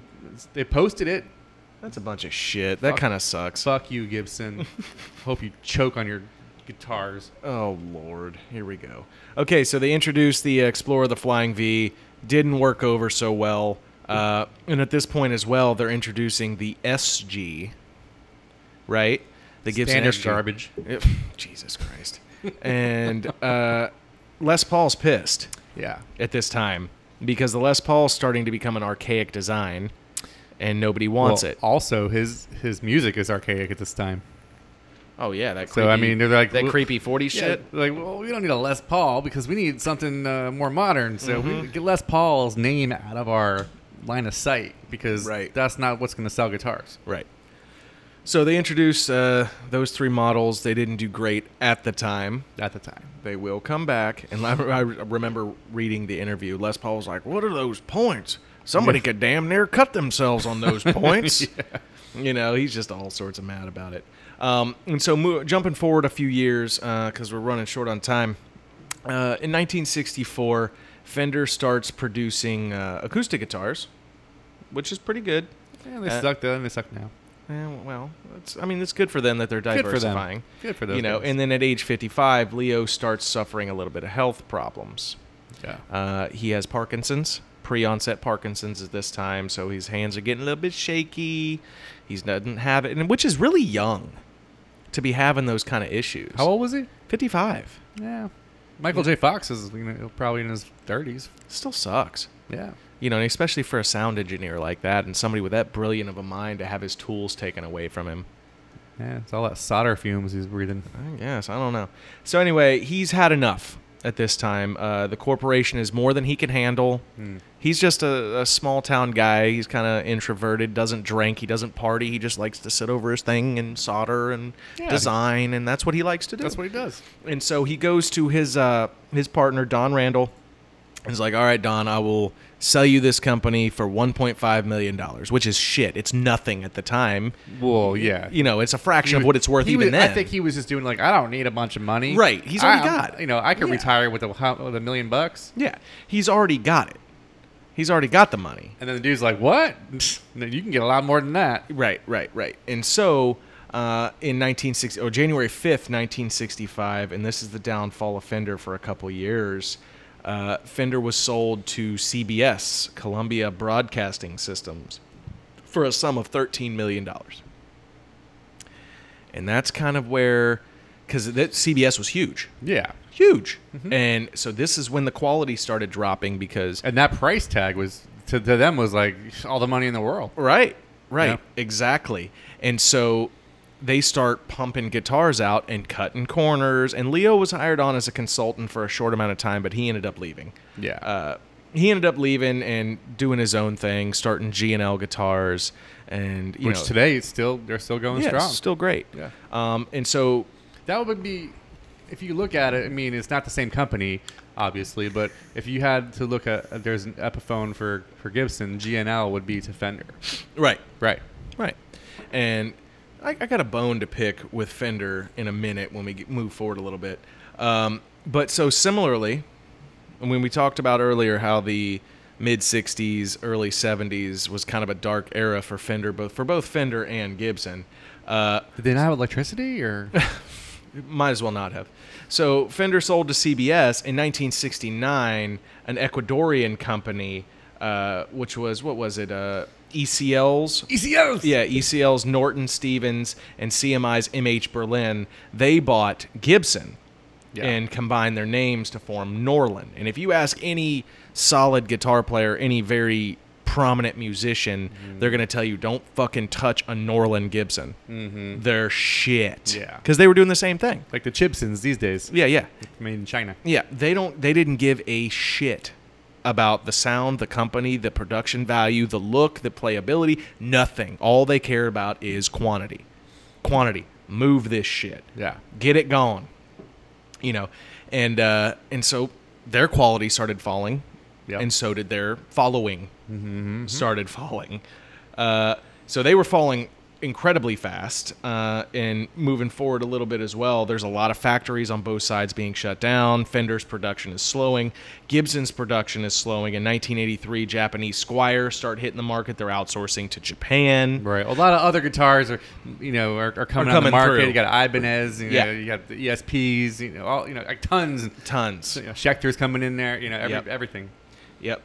posted it. That's a bunch of shit. That kind of sucks. Fuck you, Gibson. Hope you choke on your guitars. Oh, Lord. Here we go. Okay, so they introduced the Explorer, the Flying V. Didn't work over so well. And at this point as well, they're introducing the SG, right? The Gibson Standard SG. garbage. Jesus Christ. And Les Paul's pissed Yeah. at this time because the Les Paul's starting to become an archaic design, and nobody wants it. Also, his music is archaic at this time. Oh, yeah. That So, I mean, they're like... that creepy 40s shit? Yeah, like, well, we don't need a Les Paul because we need something more modern. So we get Les Paul's name out of our line of sight because that's not what's going to sell guitars. Right. So they introduced those 3 models. They didn't do great at the time. They will come back. And I remember reading the interview. Les Paul was like, what are those points? Somebody could damn near cut themselves on those points. He's just all sorts of mad about it. And so jumping forward a few years, because we're running short on time, in 1964, Fender starts producing acoustic guitars, which is pretty good. Yeah, they sucked then. They suck now. Well, it's good for them that they're diversifying. Good for those guys. And then at age 55, Leo starts suffering a little bit of health problems. Yeah. He has Parkinson's, pre-onset Parkinson's at this time, so his hands are getting a little bit shaky. He doesn't have it, which is really young to be having those kind of issues. How old was he? 55. Yeah. Michael J. Fox is probably in his 30s. Still sucks. Yeah. And especially for a sound engineer like that and somebody with that brilliant of a mind to have his tools taken away from him. Yeah, it's all that solder fumes he's breathing. I guess. I don't know. So anyway, he's had enough. at this time. The corporation is more than he can handle. He's just a small town guy. He's kind of introverted, doesn't drink, he doesn't party. He just likes to sit over his thing and solder and design, and that's what he likes to do. That's what he does. And so he goes to his partner, Don Randall, and he's like, all right, Don, I will sell you this company for $1.5 million, which is shit. It's nothing at the time. Well, yeah. You know, it's a fraction of what it's worth even then. I think he was just doing like, I don't need a bunch of money. Right. He's already got it. You know, I could retire with $1 million. Yeah. He's already got it. He's already got the money. And then the dude's like, what? You can get a lot more than that. Right. And so in January 5th, 1965, and this is the downfall of Fender for a couple years, Fender was sold to CBS, Columbia Broadcasting Systems, for a sum of $13 million. And that's kind of where, because CBS was huge. Yeah. Huge. And so this is when the quality started dropping because... And that price tag was, to them, was like all the money in the world. Right. Yeah. Exactly. And so they start pumping guitars out and cutting corners. And Leo was hired on as a consultant for a short amount of time, but he ended up leaving. Yeah. He ended up leaving and doing his own thing, starting G&L guitars, and Which today they're still going strong. It's still great. Yeah. And so that would be, if you look at it, I mean, it's not the same company, obviously, but if you had to look at, there's an Epiphone for Gibson, G&L would be to Fender. right. Right. And I got a bone to pick with Fender in a minute when we move forward a little bit. But so similarly, when we talked about earlier how the mid-'60s, early '70s was kind of a dark era for Fender, for both Fender and Gibson. Did they not have electricity, or? Might as well not have. So Fender sold to CBS in 1969, an Ecuadorian company, which was, what was it, ECL's? ECL's! Yeah, ECL's Norton Stevens and CMI's MH Berlin. They bought Gibson and combined their names to form Norlin. And if you ask any solid guitar player, any very prominent musician, they're going to tell you, don't fucking touch a Norlin Gibson. They're shit. Yeah. Because they were doing the same thing. Like the Chipsons these days. Yeah. Made in China. Yeah, they didn't give a shit about the sound, the company, the production value, the look, the playability, nothing. All they care about is quantity. Move this shit. Yeah. Get it going. And so their quality started falling, and so did their following started falling. So they were falling incredibly fast, and moving forward a little bit as well. There's a lot of factories on both sides being shut down. Fender's production is slowing. Gibson's production is slowing. In 1983, Japanese Squier start hitting the market. They're outsourcing to Japan. Right. A lot of other guitars are coming on the market. Through. You got Ibanez, you got the ESPs, like tons. Schecter's coming in there, everything. Yep.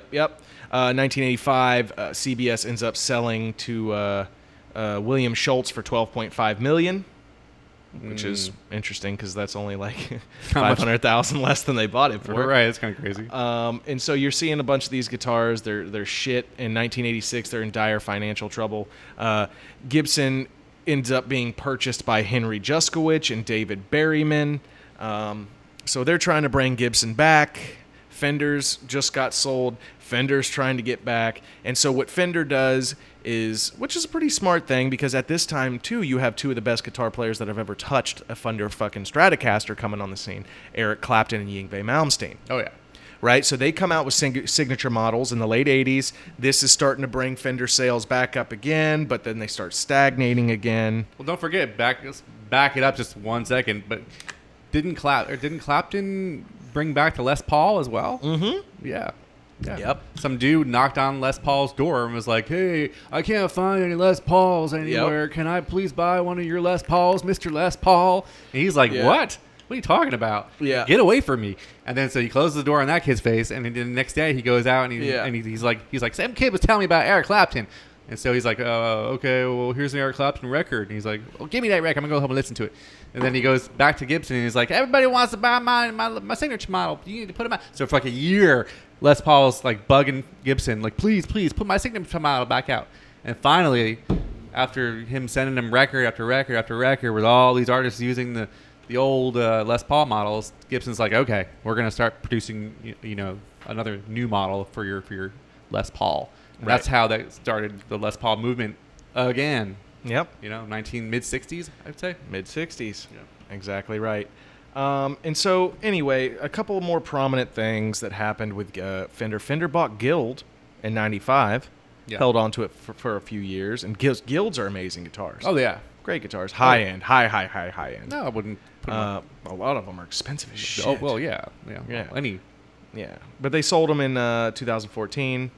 1985, CBS ends up selling to William Schultz for $12.5 million, which is interesting because that's only like $500,000 less than they bought it for. Right, that's kind of crazy. And so you're seeing a bunch of these guitars. They're shit. In 1986, they're in dire financial trouble. Gibson ends up being purchased by Henry Juskowicz and David Berryman. So they're trying to bring Gibson back. Fender's just got sold. Fender's trying to get back. And so what Fender does is, which is a pretty smart thing, because at this time, too, you have two of the best guitar players that have ever touched a Fender fucking Stratocaster coming on the scene, Eric Clapton and Yngwie Malmsteen. Oh, yeah. Right? So they come out with signature models in the late 80s. This is starting to bring Fender sales back up again, but then they start stagnating again. Well, don't forget, back it up just 1 second, but didn't Clapton bring back the Les Paul as well? Mm-hmm. Yeah. Yep. Some dude knocked on Les Paul's door and was like, "Hey, I can't find any Les Pauls anywhere. Yep. Can I please buy one of your Les Pauls, Mr. Les Paul?" And he's like, Yeah. "What? What are you talking about? Yeah. Get away from me!" And then so he closes the door on that kid's face, and then the next day he goes out and he's like, "Some kid was telling me about Eric Clapton." And so he's like, "Okay, well, here's an Eric Clapton record." And he's like, "Well, give me that record. I'm gonna go home and listen to it." And then he goes back to Gibson and he's like, "Everybody wants to buy my signature model. You need to put them out." So for like a year, Les Paul's like bugging Gibson, like, please put my signature model back out. And finally, after him sending him record after record after record with all these artists using the the old Les Paul models, Gibson's like, okay, we're gonna start producing another new model for your Les Paul. And Right. that's how that started the Les Paul movement again. Yep. Mid-60s, I'd say. Mid-60s. Yeah. Exactly right. And so, anyway, a couple more prominent things that happened with Fender. Fender bought Guild in 95, Yeah. held on to it for a few years, and Guilds are amazing guitars. Oh yeah. Great guitars. High end. High end. No, I wouldn't put them A lot of them are expensive as shit. Oh well, yeah. Yeah. Any. Yeah, but they sold them in 2014,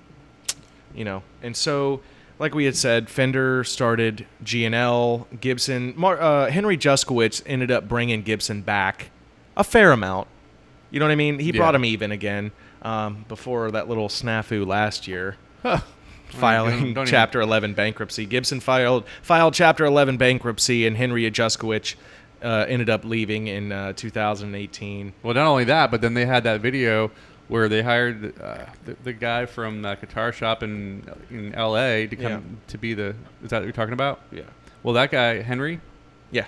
and so, like we had said, Fender started G&L, Gibson, Henry Juskowitz ended up bringing Gibson back a fair amount. You know what I mean? He brought him even again before that little snafu last year. Filing Don't even- Chapter 11 bankruptcy. Gibson filed Chapter 11 bankruptcy, and Henry Juskowitz ended up leaving in 2018. Well, not only that, but then they had that video where they hired the guy from that guitar shop in L.A. to come to be the. Is that what you're talking about? Yeah. Well, that guy Henry. Yeah.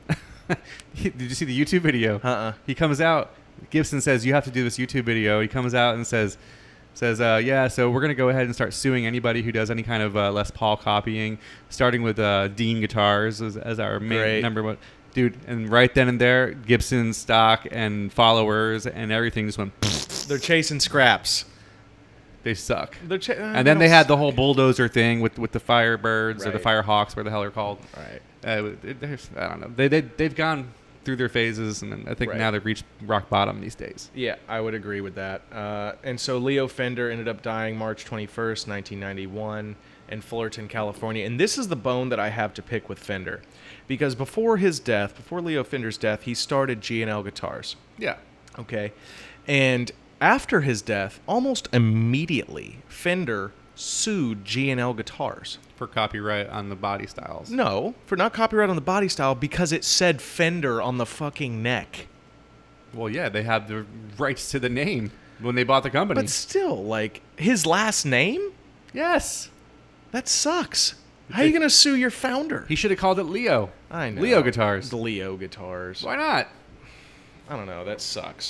Did you see the YouTube video? He comes out. Gibson says you have to do this YouTube video. He comes out and says, yeah. So we're gonna go ahead and start suing anybody who does any kind of Les Paul copying, starting with Dean Guitars as our main number one. Dude, and right then and there, Gibson's stock and followers and everything just went. They're chasing scraps. They suck. And then they had the whole bulldozer thing with the Firebirds or the Right. Firehawks, whatever the hell they're called. Right. I don't know. They've gone through their phases, and I think Right. now they've reached rock bottom these days. Yeah, I would agree with that. And so Leo Fender ended up dying March 21st, 1991, in Fullerton, California. And this is the bone that I have to pick with Fender. Because before Leo Fender's death, he started G&L Guitars. Yeah. Okay. And after his death, almost immediately, Fender sued G&L Guitars. For copyright on the body styles. No, for not copyright on the body style because it said Fender on the fucking neck. Well, yeah, they have the rights to the name when they bought the company. But still, like, his last name? Yes. That sucks. How are you going to sue your founder? He should have called it Leo. I know. Leo Guitars. The Leo Guitars. Why not? I don't know. That sucks.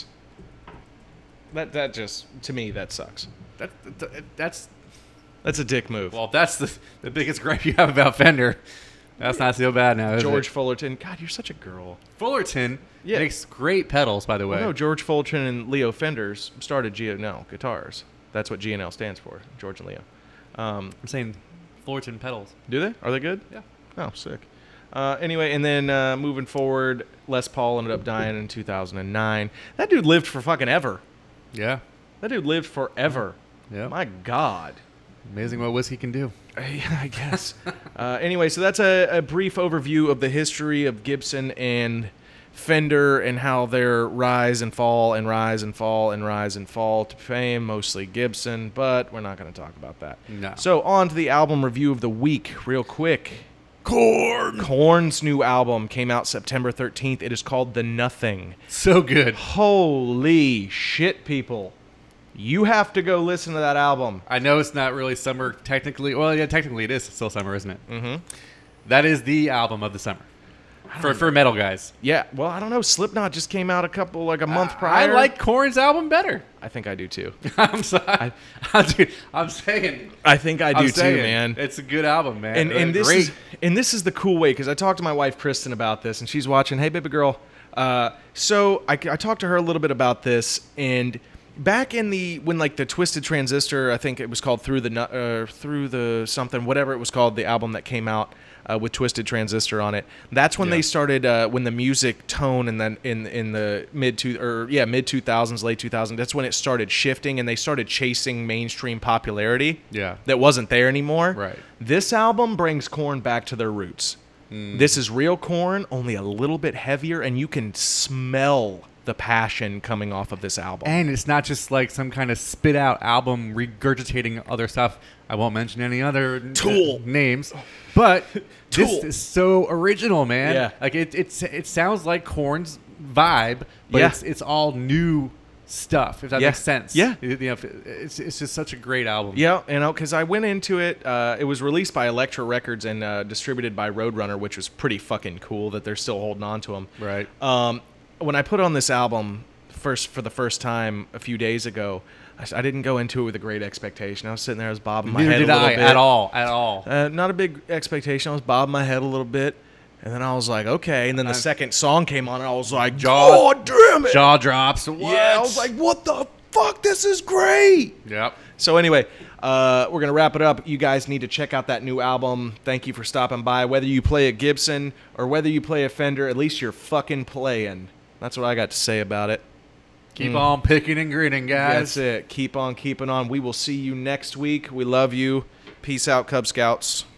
That just, to me, that sucks. That's That's a dick move. well, that's the biggest gripe you have about Fender. That's not so bad now, is George it? Fullerton. God, you're such a girl. Fullerton Yeah. makes great pedals, by the way. No, George Fullerton and Leo Fenders started G&L Guitars. That's what G&L stands for, George and Leo. I'm saying Fullerton pedals. Do they? Are they good? Yeah. Oh, sick. Anyway, and then moving forward, Les Paul ended up dying in 2009. That dude lived for fucking ever. Yeah. That dude lived forever. Yeah. My God. Amazing what whiskey can do. Yeah, I guess. Anyway, so that's a brief overview of the history of Gibson and Fender and how their rise and fall and rise and fall and rise and fall to fame, mostly Gibson, but we're not going to talk about that. No. So on to the album review of the week, real quick. Korn's new album came out September 13th. It is called The Nothing. So good. Holy shit, people. You have to go listen to that album. I know it's not really summer technically. Well, yeah, technically it is still summer, isn't it? Mm-hmm. That is the album of the summer. For metal guys. Yeah, well, I don't know. Slipknot just came out a month prior. I like Korn's album better. I think I do too. I'm sorry. I'm saying. I think I do I'm too, saying, man. It's a good album, man. And this great. this is the cool way, because I talked to my wife Kristen about this, and she's watching. Hey, baby girl. So I talked to her a little bit about this, and back in when like the Twisted Transistor, I think it was called Through the something, whatever it was called, the album that came out with Twisted Transistor on it. That's when they started when the music tone, and then in the mid 2000s, late 2000s. That's when it started shifting, and they started chasing mainstream popularity. Yeah. That wasn't there anymore. Right. This album brings Korn back to their roots. This is real Korn, only a little bit heavier, and you can smell the passion coming off of this album. And it's not just like some kind of spit out album regurgitating other stuff. I won't mention any other Tool. names, but Tool. this is so original, man. Yeah. Like it sounds like Korn's vibe, but Yeah. it's all new stuff, if that Yeah. makes sense. Yeah. It's just such a great album. Yeah, because I went into it. It was released by Elektra Records and distributed by Roadrunner, which was pretty fucking cool that they're still holding on to them. Right. When I put on this album for the first time a few days ago, I didn't go into it with a great expectation. I was sitting there, I was bobbing my Neither head did a little I bit. at all. Not a big expectation. I was bobbing my head a little bit. And then I was like, okay. And then the second song came on, and I was like, God damn it. Jaw drops. What? Yeah, I was like, what the fuck? This is great. Yep. So anyway, we're going to wrap it up. You guys need to check out that new album. Thank you for stopping by. Whether you play a Gibson or whether you play a Fender, at least you're fucking playing. That's what I got to say about it. Keep on picking and grinning, guys. That's it. Keep on keeping on. We will see you next week. We love you. Peace out, Cub Scouts.